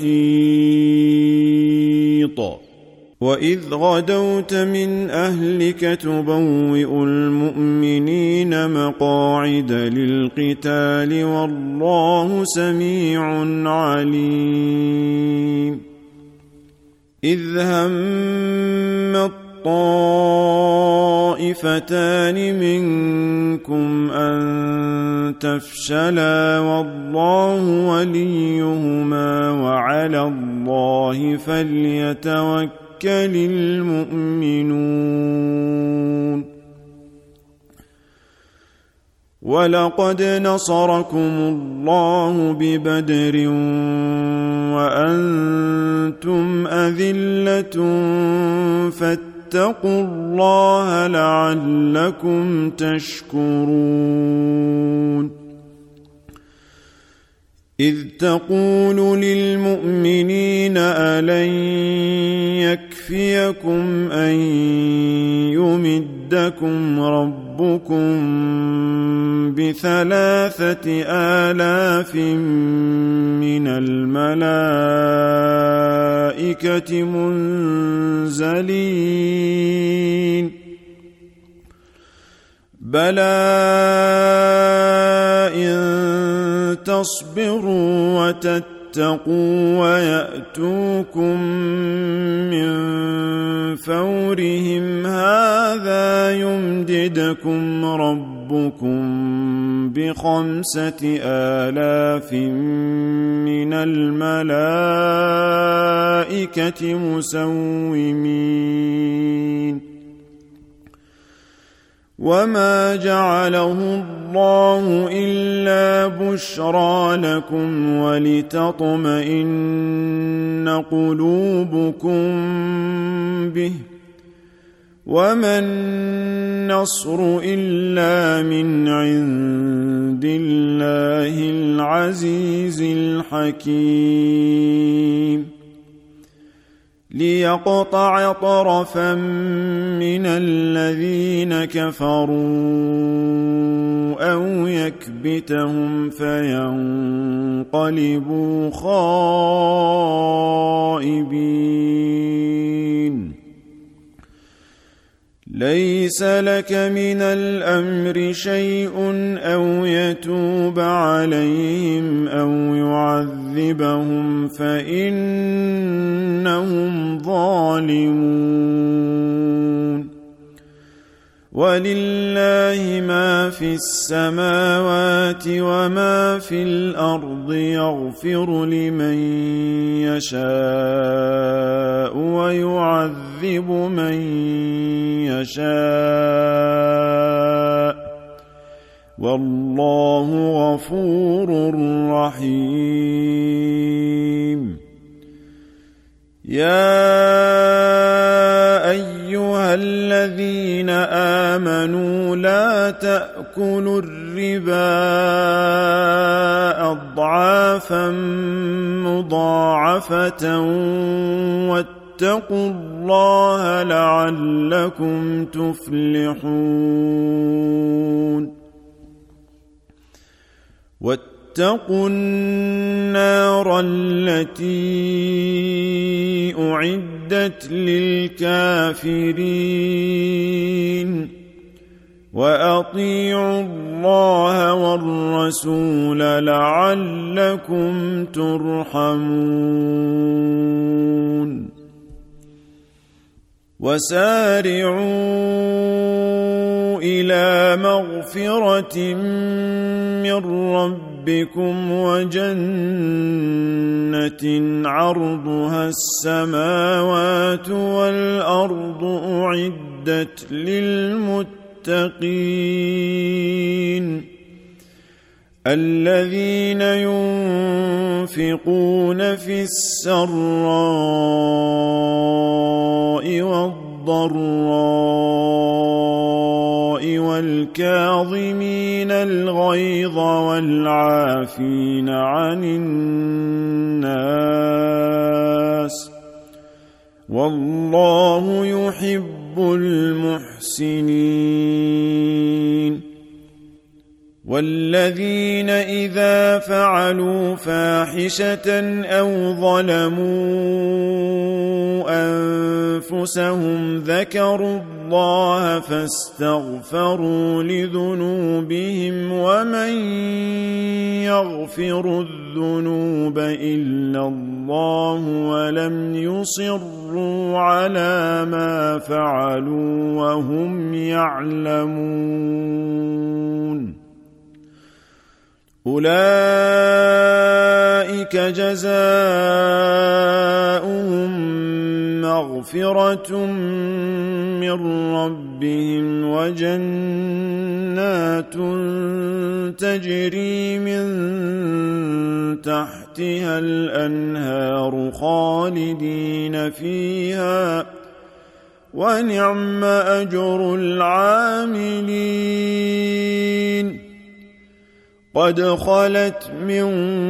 محيط وإذ غدوت من أهلك تبوئ المؤمنين مقاعد للقتال والله سميع عليم إذ هم طائفتان منكم أن تفشلا والله وليهما وعلى الله فليتوكل المؤمنون ولقد نصركم الله ببدر وأنتم أذلة فاتقوا الله لعلكم تشكرون إذ تقول للمؤمنين ألن يكفيكم أن يمدكم ربكم بثلاثة آلاف من الملائكة منزلين بلى إن تصبروا وتتقوا ويأتوكم من فورهم هذا يمددكم ربكم ربكم بخمسة آلاف من الملائكة مسومين وما جعله الله إلا بشرى لكم ولتطمئن قلوبكم به وما النصر إلا من عند الله العزيز الحكيم ليقطع طرفا من الذين كفروا أو يكبتهم فينقلبوا خائبين ليس لك من الأمر شيء أو يتوب عليهم أو يعذبهم فإنهم ظالمون ولله ما في السماوات وما في الأرض يغفر لمن يشاء ويعذب من يشاء والله غفور رحيم يا أيها الذين آمنوا لا تأكلوا الربا أضعافا مضاعفة واتقوا الله لعلكم تفلحون واتقوا النار التي أعدت للكافرين وأطيعوا الله والرسول لعلكم ترحمون وسارعوا إلى مغفرة من ربكم وجنة عرضها السماوات والأرض أعدت للمتقين الذين ينفقون في السراء والضراء والكاظمين الغيظ والعافين عن الناس والله يحب المحسنين والذين إذا فعلوا فاحشة أو ظلموا أنفسهم ذكروا الله فاستغفروا لذنوبهم ومن يغفر الذنوب إلا الله ولم يصروا على ما فعلوا وهم يعلمون أولئك جزاؤهم مغفرة من ربهم وجنات تجري من تحتها الأنهار خالدين فيها ونعم أجر العاملين قد خلت من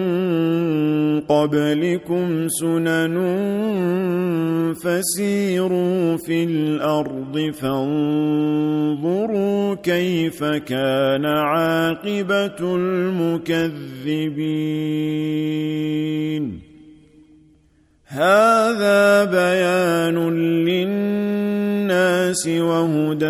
قبلكم سنن فسيروا في الأرض فانظروا كيف كان عاقبة المكذبين هذا بيان للناس وهدى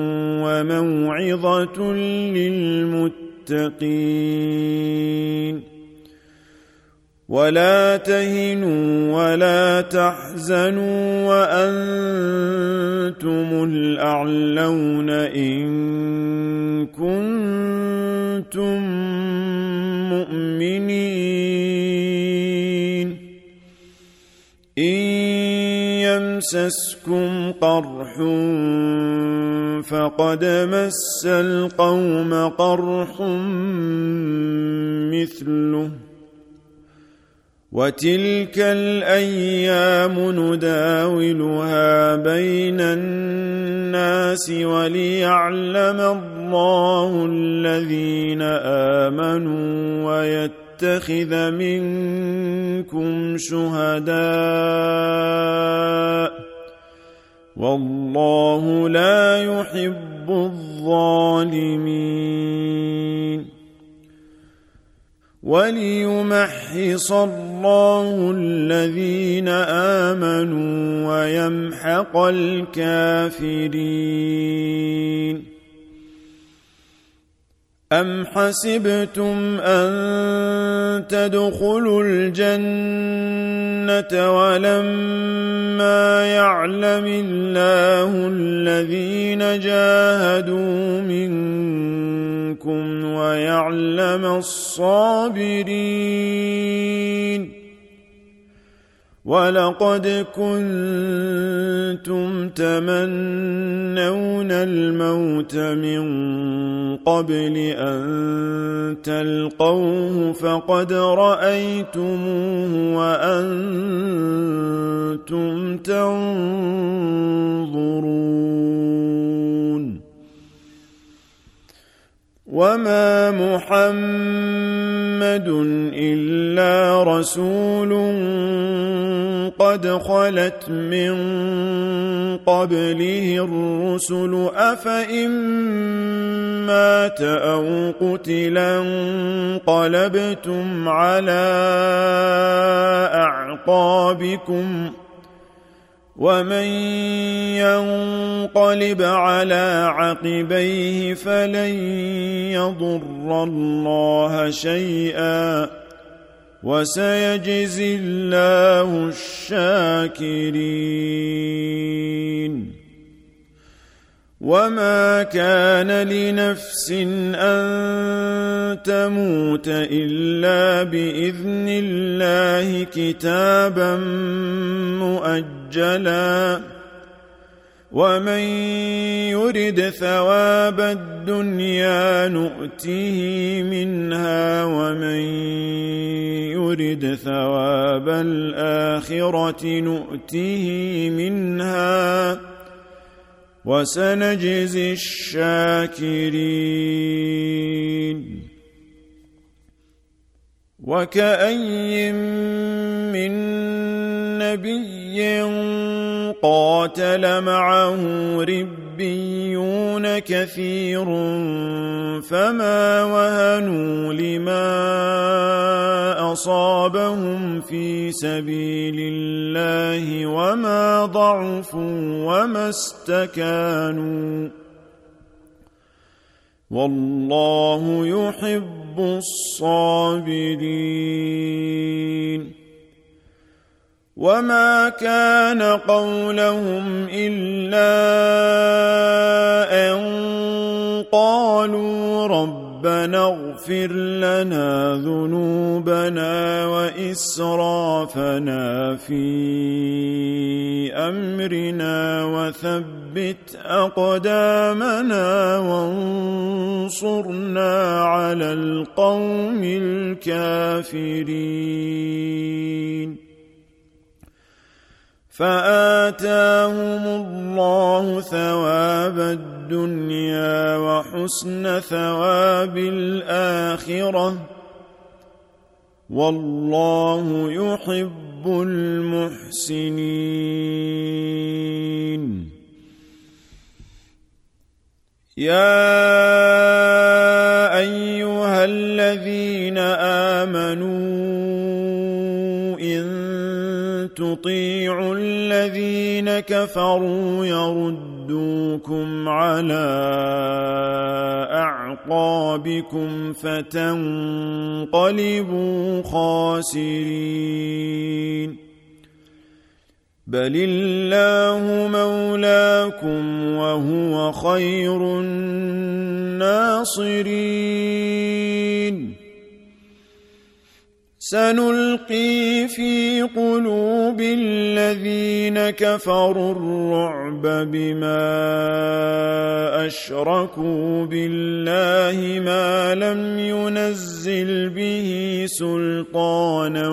وموعظة للمتقين ولا تهنوا ولا تحزنوا وأنتم الأعلون إن كنتم مؤمنين إن يمسسكم قرح فقد مس القوم قرح مثله وتلك الأيام نداولها بين الناس وليعلم الله الذين آمنوا ويتخذ منكم شهداء والله لا يحب الظالمين وليمحص الله الذين آمنوا ويمحق الكافرين أم حسبتم أن تدخلوا الجنة ولما يعلم الله الذين جاهدوا منكم ويعلم الصابرين ولقد كنتم تمنون الموت من قبل أن تلقوه فقد رأيتموه وأنتم تنظرون وما محمد إلا رسول قد خلت من قبله الرسل أفإن مات أو قتلا انقلبتم على أعقابكم ومن ينقلب على عقبيه فلن يضر الله شيئا وسيجزي الله الشاكرين وما كان لنفس أن تموت إلا بإذن الله كتابا مؤجلا ومن يرد ثواب الدنيا نؤته منها ومن يرد ثواب الآخرة نؤته منها وسنجزي الشاكرين وكأي من نبي قاتل معه ربيون كثير فما وهنوا لما أصابهم في سبيل الله وما ضعفوا وما استكانوا والله يحب الصابرين وما كان قولهم إلا أن قالوا ربنا اغفر لنا ذنوبنا وإسرافنا في أمرنا وثبت أقدامنا وانصرنا على القوم الكافرين فآتاهم الله ثواب الدنيا وحسن ثواب الآخرة والله يحب المحسنين يا أيها الذين آمنوا إن تطيعوا الذين كفروا يردوكم يردوكم على أعقابكم فتنقلبوا خاسرين بل الله مولاكم وهو خير الناصرين سنلقي في قلوب الذين كفروا الرعب بما أشركوا بالله ما لم ينزل به سلطانا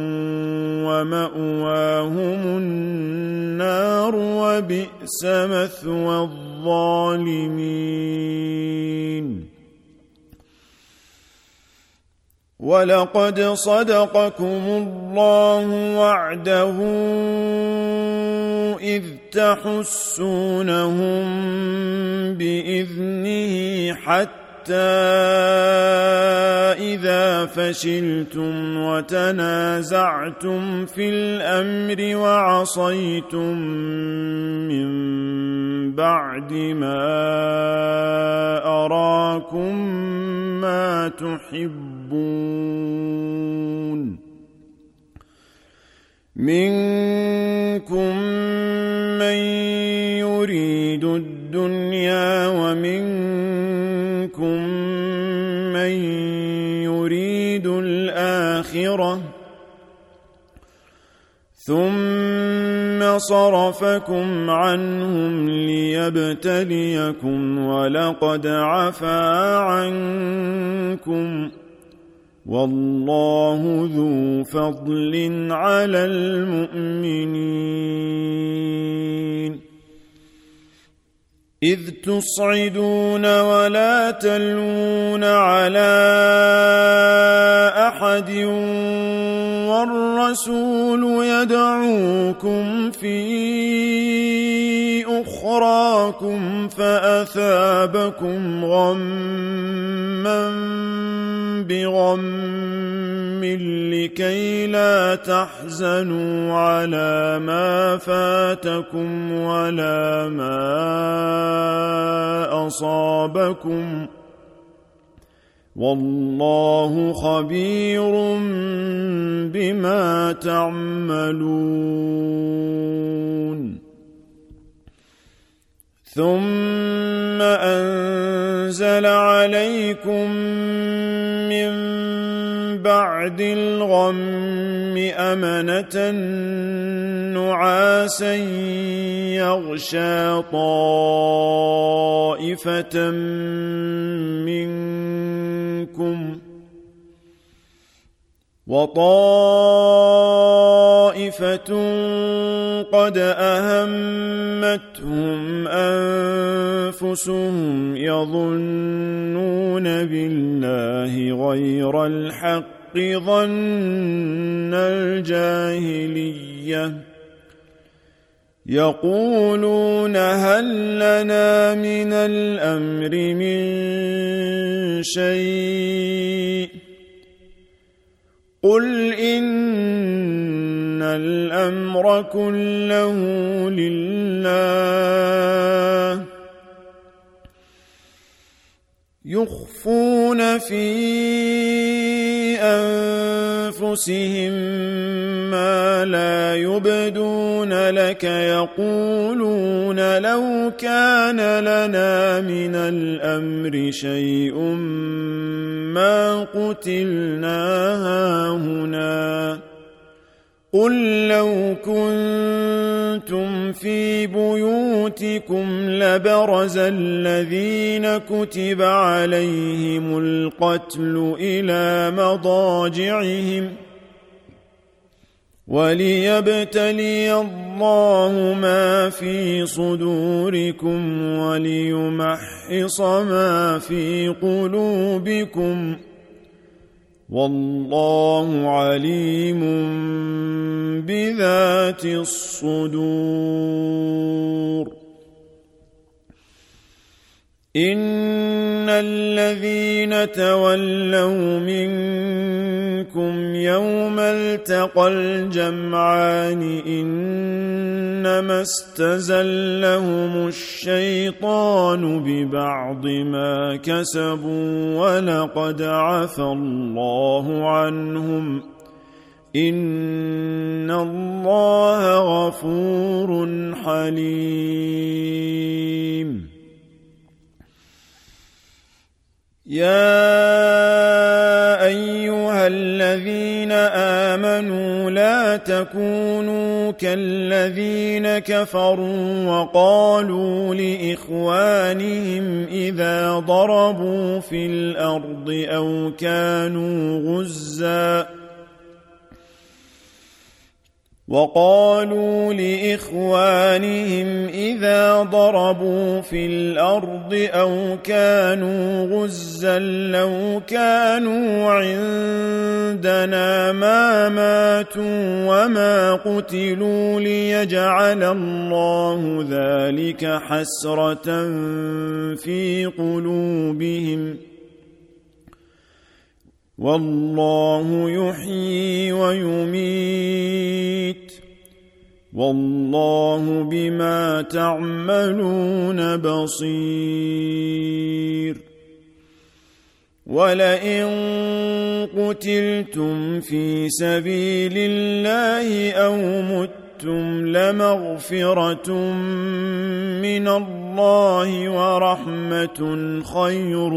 ومأواهم النار وبئس مثوى الظالمين ولقد صدقكم الله وعده إذ تحسونهم بإذنه حتى إذا فشلتم وتنازعتم في الأمر وعصيتم من بعد ما أراكم ما تحبون منكم من يريد الدنيا ومنكم من يريد الآخرة ثم صرفكم عنهم ليبتليكم ولقد عفا عنكم والله ذو فضل على المؤمنين إذ تصعدون ولا تلوون على أحد والرسول يدعوكم في أخراكم فأثابكم غما بغم لكي لا تحزنوا على ما فاتكم ولا ما أصابكم والله خبير بما تعملون ثم أنزل عليكم من بعد الغم أمنة نعاسا يغشى طائفة منكم وطائفة قد أهمتهم أنفسهم يظنون بالله غير الحق ظن الجاهلية يقولون هل لنا من الأمر من شيء قل إن الأمر كله لله يخفون في أنفسهم ما لا يبدون لك يقولون لو كان لنا من الأمر شيء ما قتلنا هاهنا قل لو كنتم في بيوتكم لبرز الذين كتب عليهم القتل إلى مضاجعهم وليبتلي الله ما في صدوركم وليمحص ما في قلوبكم والله عليم بذات الصدور إن الذين تولوا منكم يوم التقى التقى الجمعان إنما استزلهم الشيطان ببعض ما كسبوا ولقد عفى الله عنهم إن الله غفور حليم يا أيها الذين آمنوا لا تكونوا كالذين كفروا وقالوا لإخوانهم إذا ضربوا في الأرض أو كانوا غزاً وقالوا لإخوانهم إذا ضربوا في الأرض أو كانوا غزا لو كانوا عندنا ما ماتوا وما قتلوا ليجعل الله ذلك حسرة في قلوبهم والله يحيي ويميت والله بما تعملون بصير ولئن قتلتم في سبيل الله أو متم لمغفرة من الله ورحمة خير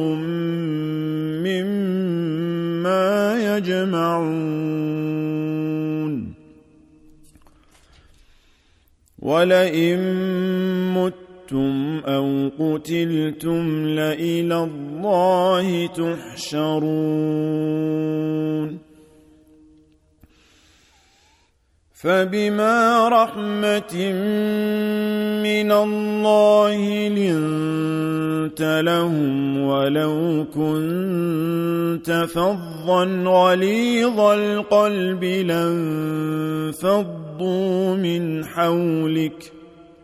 مما يجمعون ولئن متم أو قتلتم لإلى الله تحشرون فبما رحمة من الله لنت لهم ولو كنت فظا غليظ القلب لانفضوا من حولك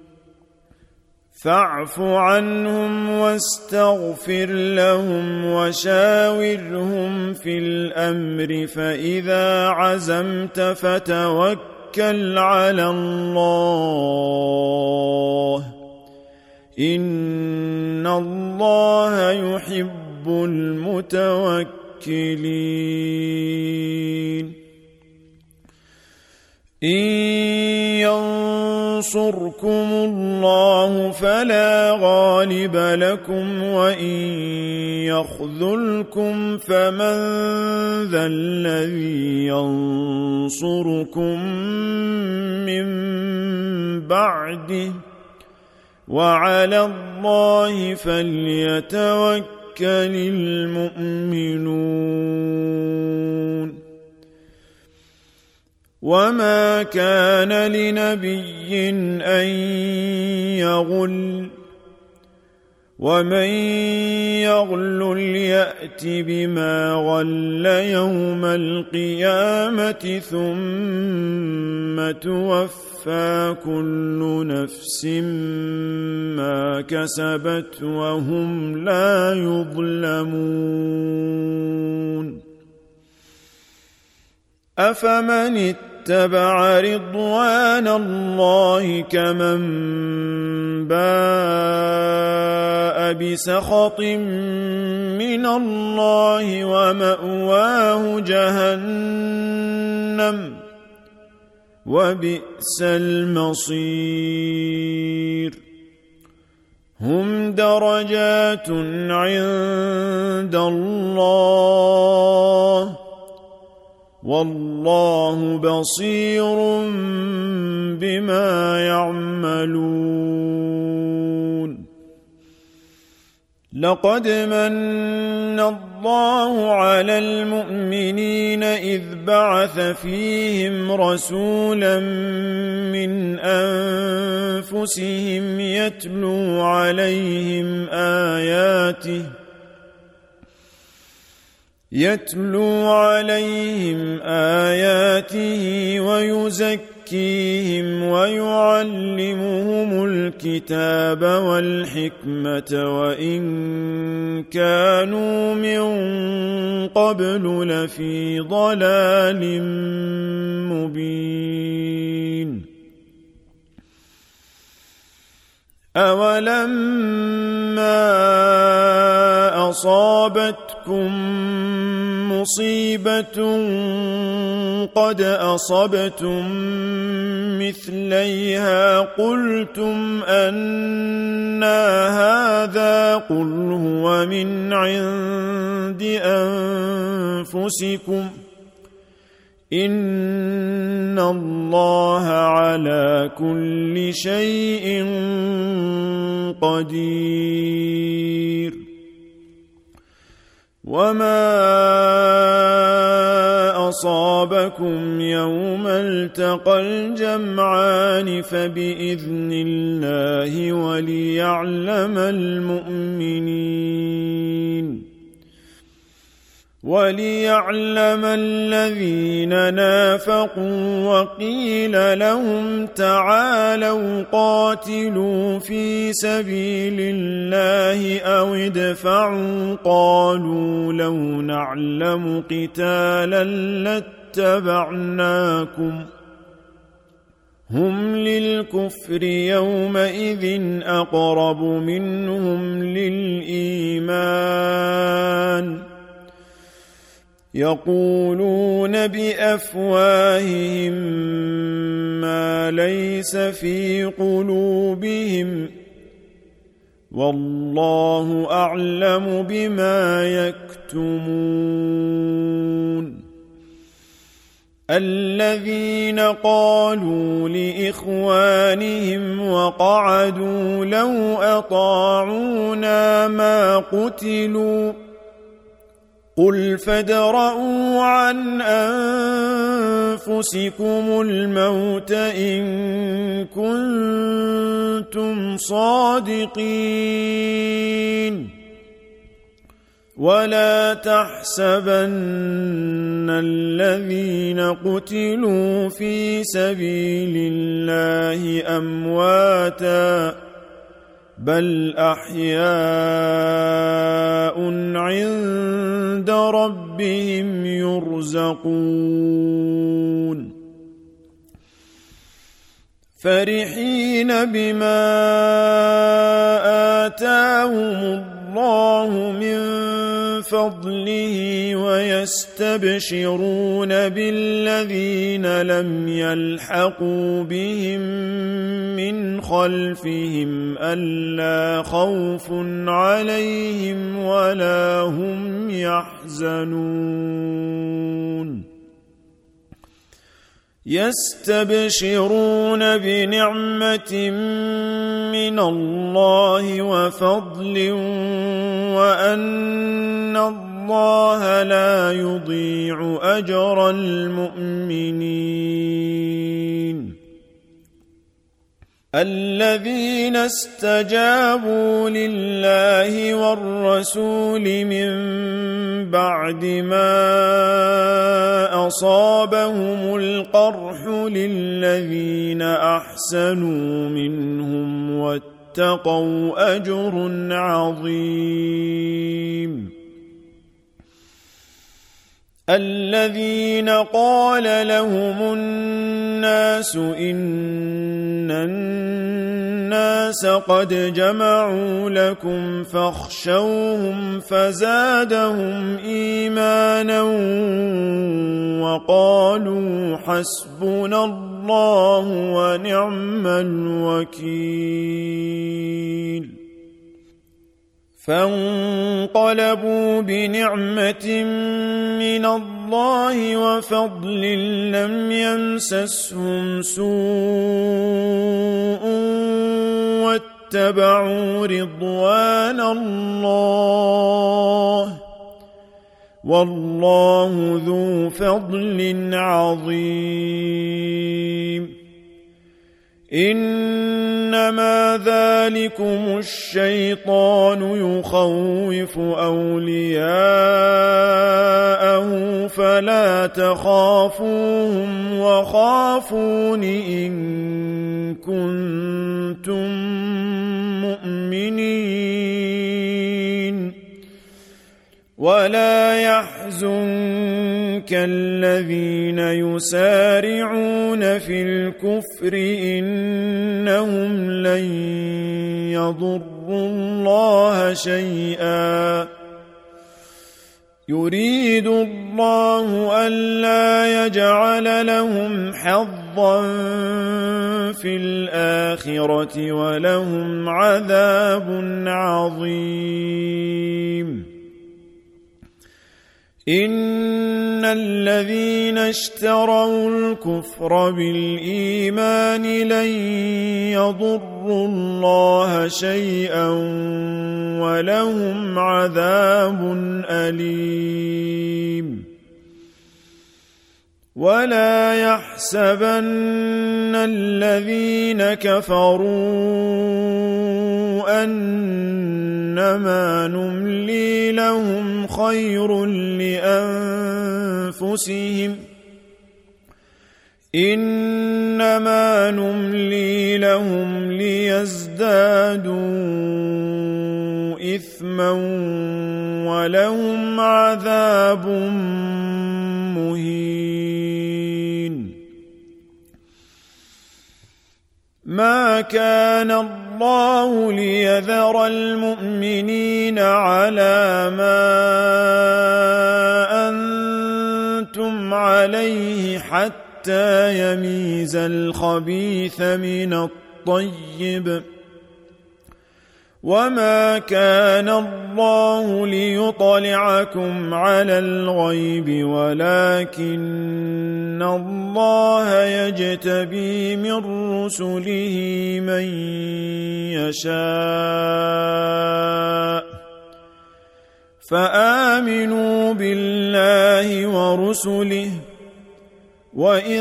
فاعف عنهم واستغفر لهم وشاورهم في الأمر فإذا عزمت فتوكل على الله إن الله يحب المتوكلين إن ينصركم الله فلا غالب لكم وإن يخذلكم فمن ذا الذي ينصركم من بعده وعلى الله فليتوكل المؤمنون وما كان لنبي أن يغل ومن يغل يأت بما غل يوم القيامة ثم توفى كل نفس ما كسبت وهم لا يظلمون أفمن اتبع رضوان الله كمن باء بسخط من الله ومأواه جهنم وبئس المصير هم درجات عند الله والله بصير بما يعملون لقد من الله على المؤمنين إذ بعث فيهم رسولا من أنفسهم يتلو عليهم آياته يتلو عليهم آياته ويزكيهم يزكيهم ويعلمهم الكتاب والحكمة وإن كانوا من قبل لفي ضلال مبين أولما أصابتكم مصيبة قد أصبتم مثليها قلتم أنى هذا قل هو من عند أنفسكم إن الله على كل شيء قدير وما أصابكم يوم التقى الجمعان فبإذن الله وليعلم المؤمنين وليعلم الذين نافقوا وقيل لهم تعالوا قاتلوا في سبيل الله أو ادفعوا قالوا لو نعلم قتالا لاتبعناكم هم للكفر يومئذ أقرب منهم للإيمان يقولون بأفواههم ما ليس في قلوبهم والله أعلم بما يكتمون الذين قالوا لإخوانهم وقعدوا لو أطاعونا ما قتلوا قل فادرءوا عن أنفسكم الموت إن كنتم صادقين ولا تحسبن الذين قتلوا في سبيل الله أمواتاً بل أحياء عند ربهم يرزقون فرحين بما آتاهم الله من فضله ويستبشرون بالذين لم يلحقوا بهم من خلفهم ألا خوف عليهم ولا هم يحزنون يستبشرون بنعمة من الله وفضل وأن الله لا يضيع أجر المؤمنين الذين استجابوا لله والرسول من بعد ما أصابهم القرح للذين أحسنوا منهم واتقوا أجر عظيم الذين قال لهم الناس إن الناس قد جمعوا لكم فاخشوهم فزادهم إيمانا وقالوا حسبنا الله ونعم الوكيل فانقلبوا بنعمة من الله وفضل لم يمسسهم سوء واتبعوا رضوان الله والله ذو فضل عظيم إنما ذلكم الشيطان يخوف أولياءه فلا تخافوهم وخافون إن كنتم مؤمنين ولا يحزنك الذين يسارعون في الكفر إنهم لن يضروا الله شيئا يريد الله ألا يجعل لهم حظا في الآخرة ولهم عذاب عظيم إن الذين اشتروا الكفر بالإيمان لن يضروا الله شيئا ولهم عذاب أليم ولا يحسبن الذين كفروا أنما نملي لهم خير لأنفسهم إنما نملي لهم ليزدادوا إثما ولهم عذاب مهين ما كان الله ليذر المؤمنين على ما أنتم عليه حتى يميز الخبيث من الطيب وما كان الله ليطلعكم على الغيب ولكن الله يجتبي من رسله من يشاء فآمنوا بالله ورسله وإن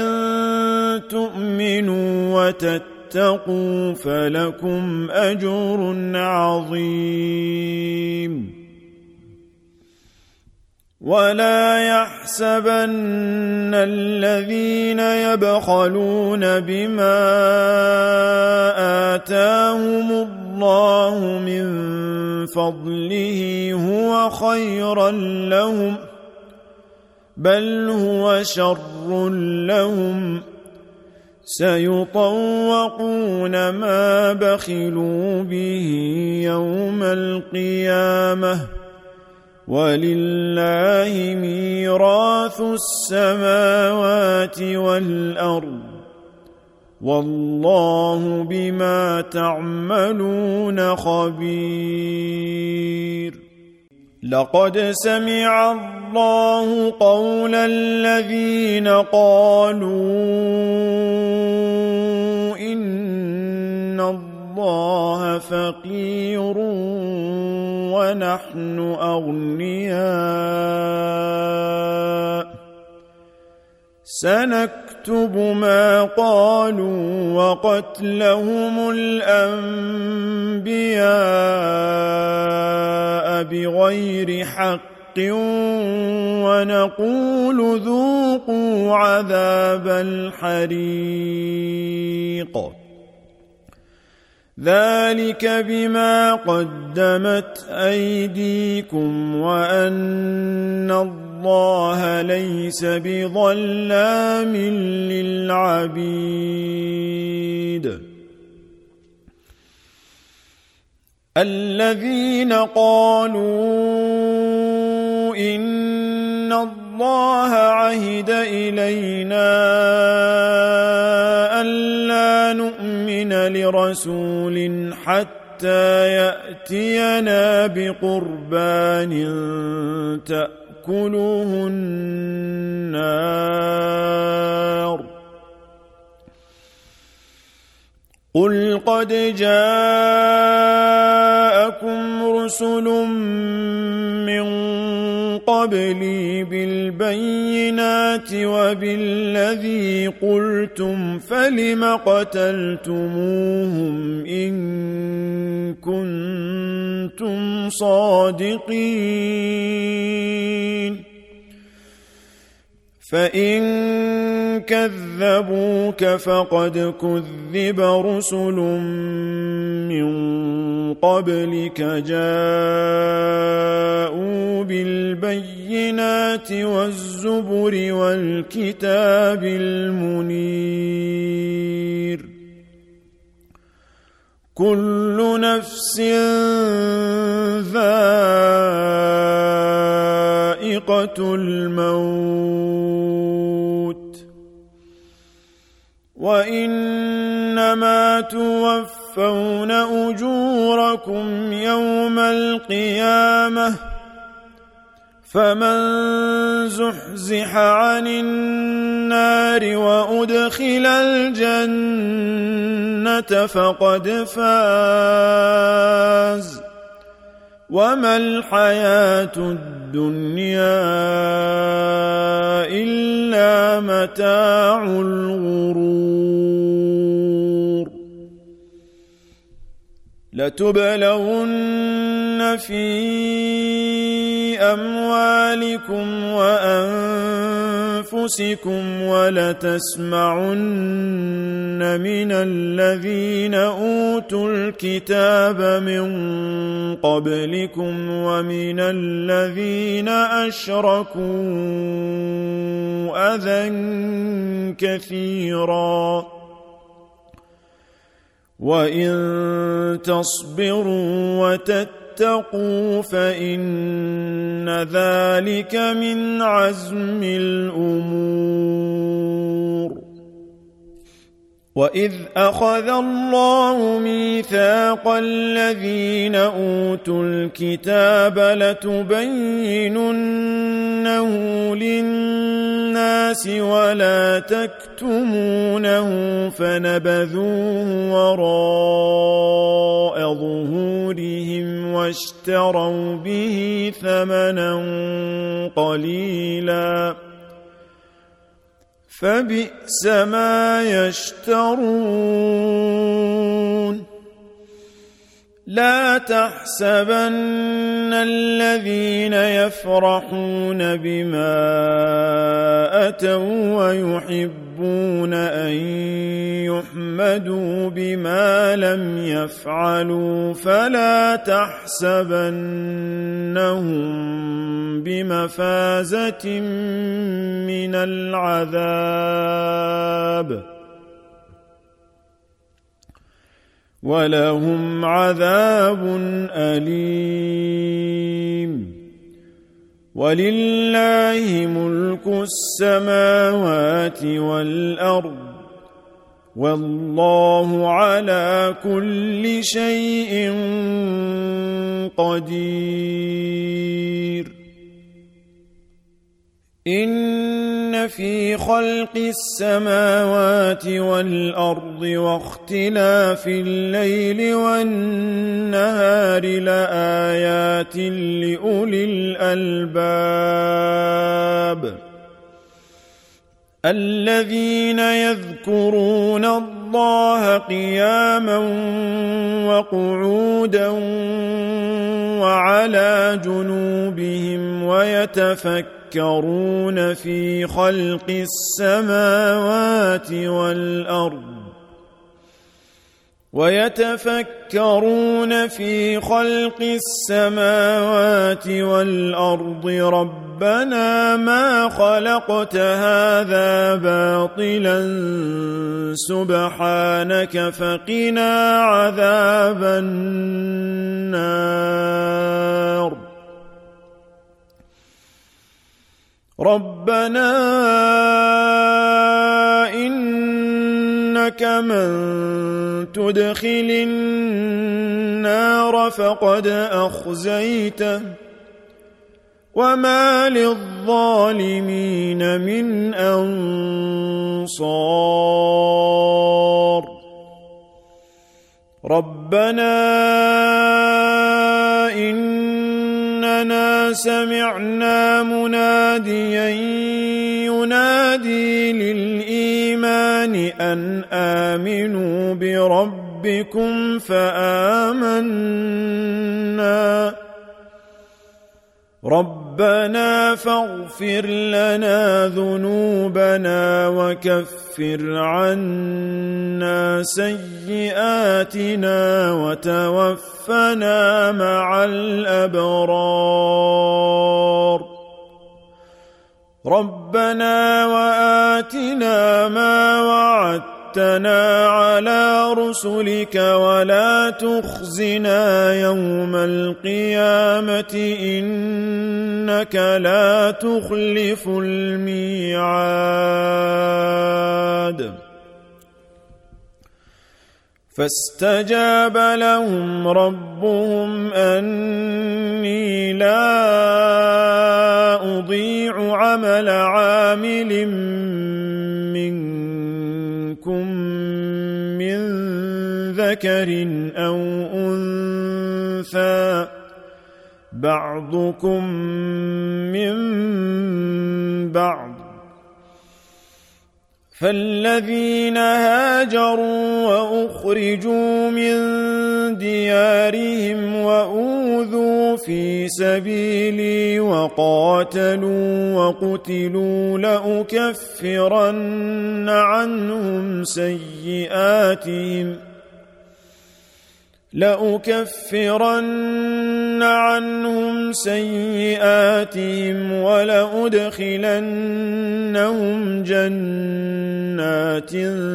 تؤمنوا وتتقوا اتقوا فلكم أجر عظيم ولا يحسبن الذين يبخلون بما آتاهم الله من فضله هو خيرا لهم بل هو شر لهم سيطوقون ما بخلوا به يوم القيامة ولله ميراث السماوات والأرض والله بما تعملون خبير لقد سمع الله قول الذين قالوا إن الله فقير ونحن أغنياء سنكتب ما قالوا وقتلهم الأنبياء بغير حق ونقول ذوقوا عذاب الحريق ذلك بما قدمت أيديكم وأن الله ليس بظلام للعبيد الذين قالوا إن الله عهد إلينا ألا نؤمن لرسول حتى يأتينا بقربان تأكله النار قل قد جاءكم رسل من قبلي بالبينات وبالذي قلتم فلم قتلتموهم إن كنتم صادقين فإن كذبوك فقد كذب رسل من قبلك جاءوا بالبينات والزبر والكتاب المنير كل نفس ذائقة الموت وإنما توفون أجوركم يوم القيامة فمن زحزح عن النار وأدخل الجنة فقد فاز وما الحياة الدنيا إلا متاع الغرور لتبلون في أموالكم وأنفسكم ولتسمعن من الذين أوتوا الكتاب من قبلكم ومن الذين أشركوا أذى كثيرا وإن تصبروا وتتقوا فإن ذلك من عزم الأمور وإذ أخذ الله ميثاق الذين أوتوا الكتاب لتبيننه للناس ولا تكتمونه فنبذوه وراء ظهورهم واشتروا به ثمنا قليلا فبئس ما يشترون لا تحسبن الذين يفرحون بما أتوا ويحبون أن يحمدوا بما لم يفعلوا فلا تحسبنهم بمفازة من العذاب ولهم عذاب أليم ولله ملك السماوات والأرض والله على كل شيء قدير إن في خلق السماوات والأرض واختلاف الليل والنهار لآيات لأولي الألباب الذين يذكرون الله قياما وقعودا وعلى جنوبهم ويتفكرون في خلق السماوات والأرض ويتفكرون في خلق السماوات والأرض ربنا ما خلقت هذا باطلا سبحانك فقنا عذاب النار ربنا إنك من تدخل النار فقد أخزيته وما للظالمين من أنصار ربنا إننا سمعنا مناديا ينادي للإيمان أن آمنوا بربكم فآمنا ربنا فاغفر لنا ذنوبنا وكفر عنا سيئاتنا وتوفنا مع الأبرار ربنا وآتنا ما وعدتنا على رسلك ولا تخزنا يوم القيامة إنك لا تخلف الميعاد فاستجاب لهم ربهم أني لا أضيع عمل عامل منكم من ذكر أو أنثى بعضكم من بعض فالذين هاجروا وأخرجوا من ديارهم وأوذوا في سبيلي وقاتلوا وقتلوا لأكفرن عنهم سيئاتهم لأكفرن عنهم سيئاتهم ولأدخلنهم جنات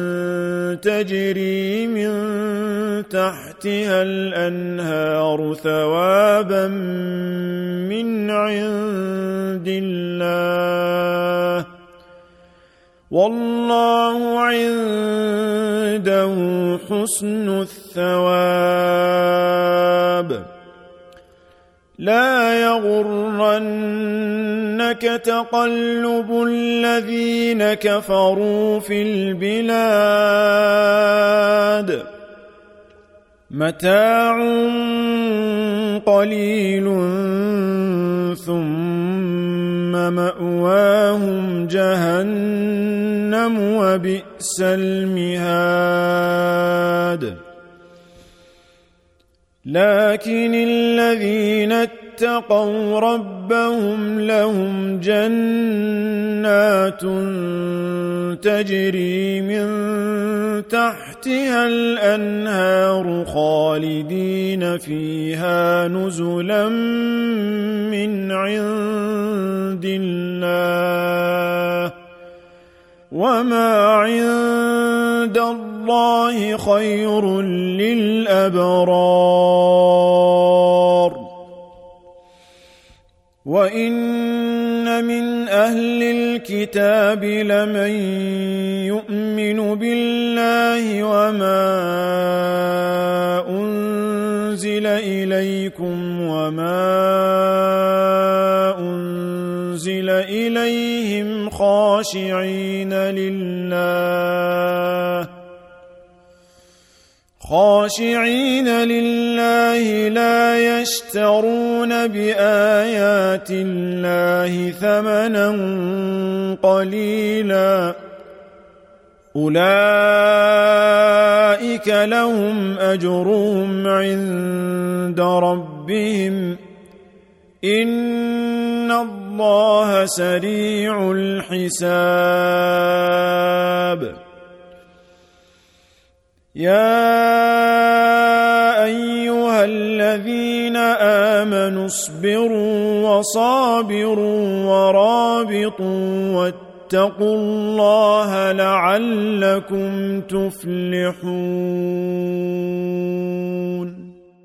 تجري من تحتها الأنهار ثوابا من عند الله والله عنده حسن الثواب لا يغرنك تقلب الذين كفروا في البلاد متاع قليل ثم مأواهم جهنم وبئس المهاد لكن الذين اتقوا ربهم لهم جنات تجري من تحتها الأنهار خالدين فيها نزلا من عند الله وما عند الله خير للأبرار وإن من أهل الكتاب لمن يؤمن بالله وما أنزل إليكم وما أنزل إليهم خاشعين لله خاشعين لله لا يشترون بآيات الله ثمنا قليلا أولئك لهم أجرهم عند ربهم إن الله سريع الحساب يا أيها الذين آمنوا اصبروا وصابروا ورابطوا واتقوا الله لعلكم تفلحون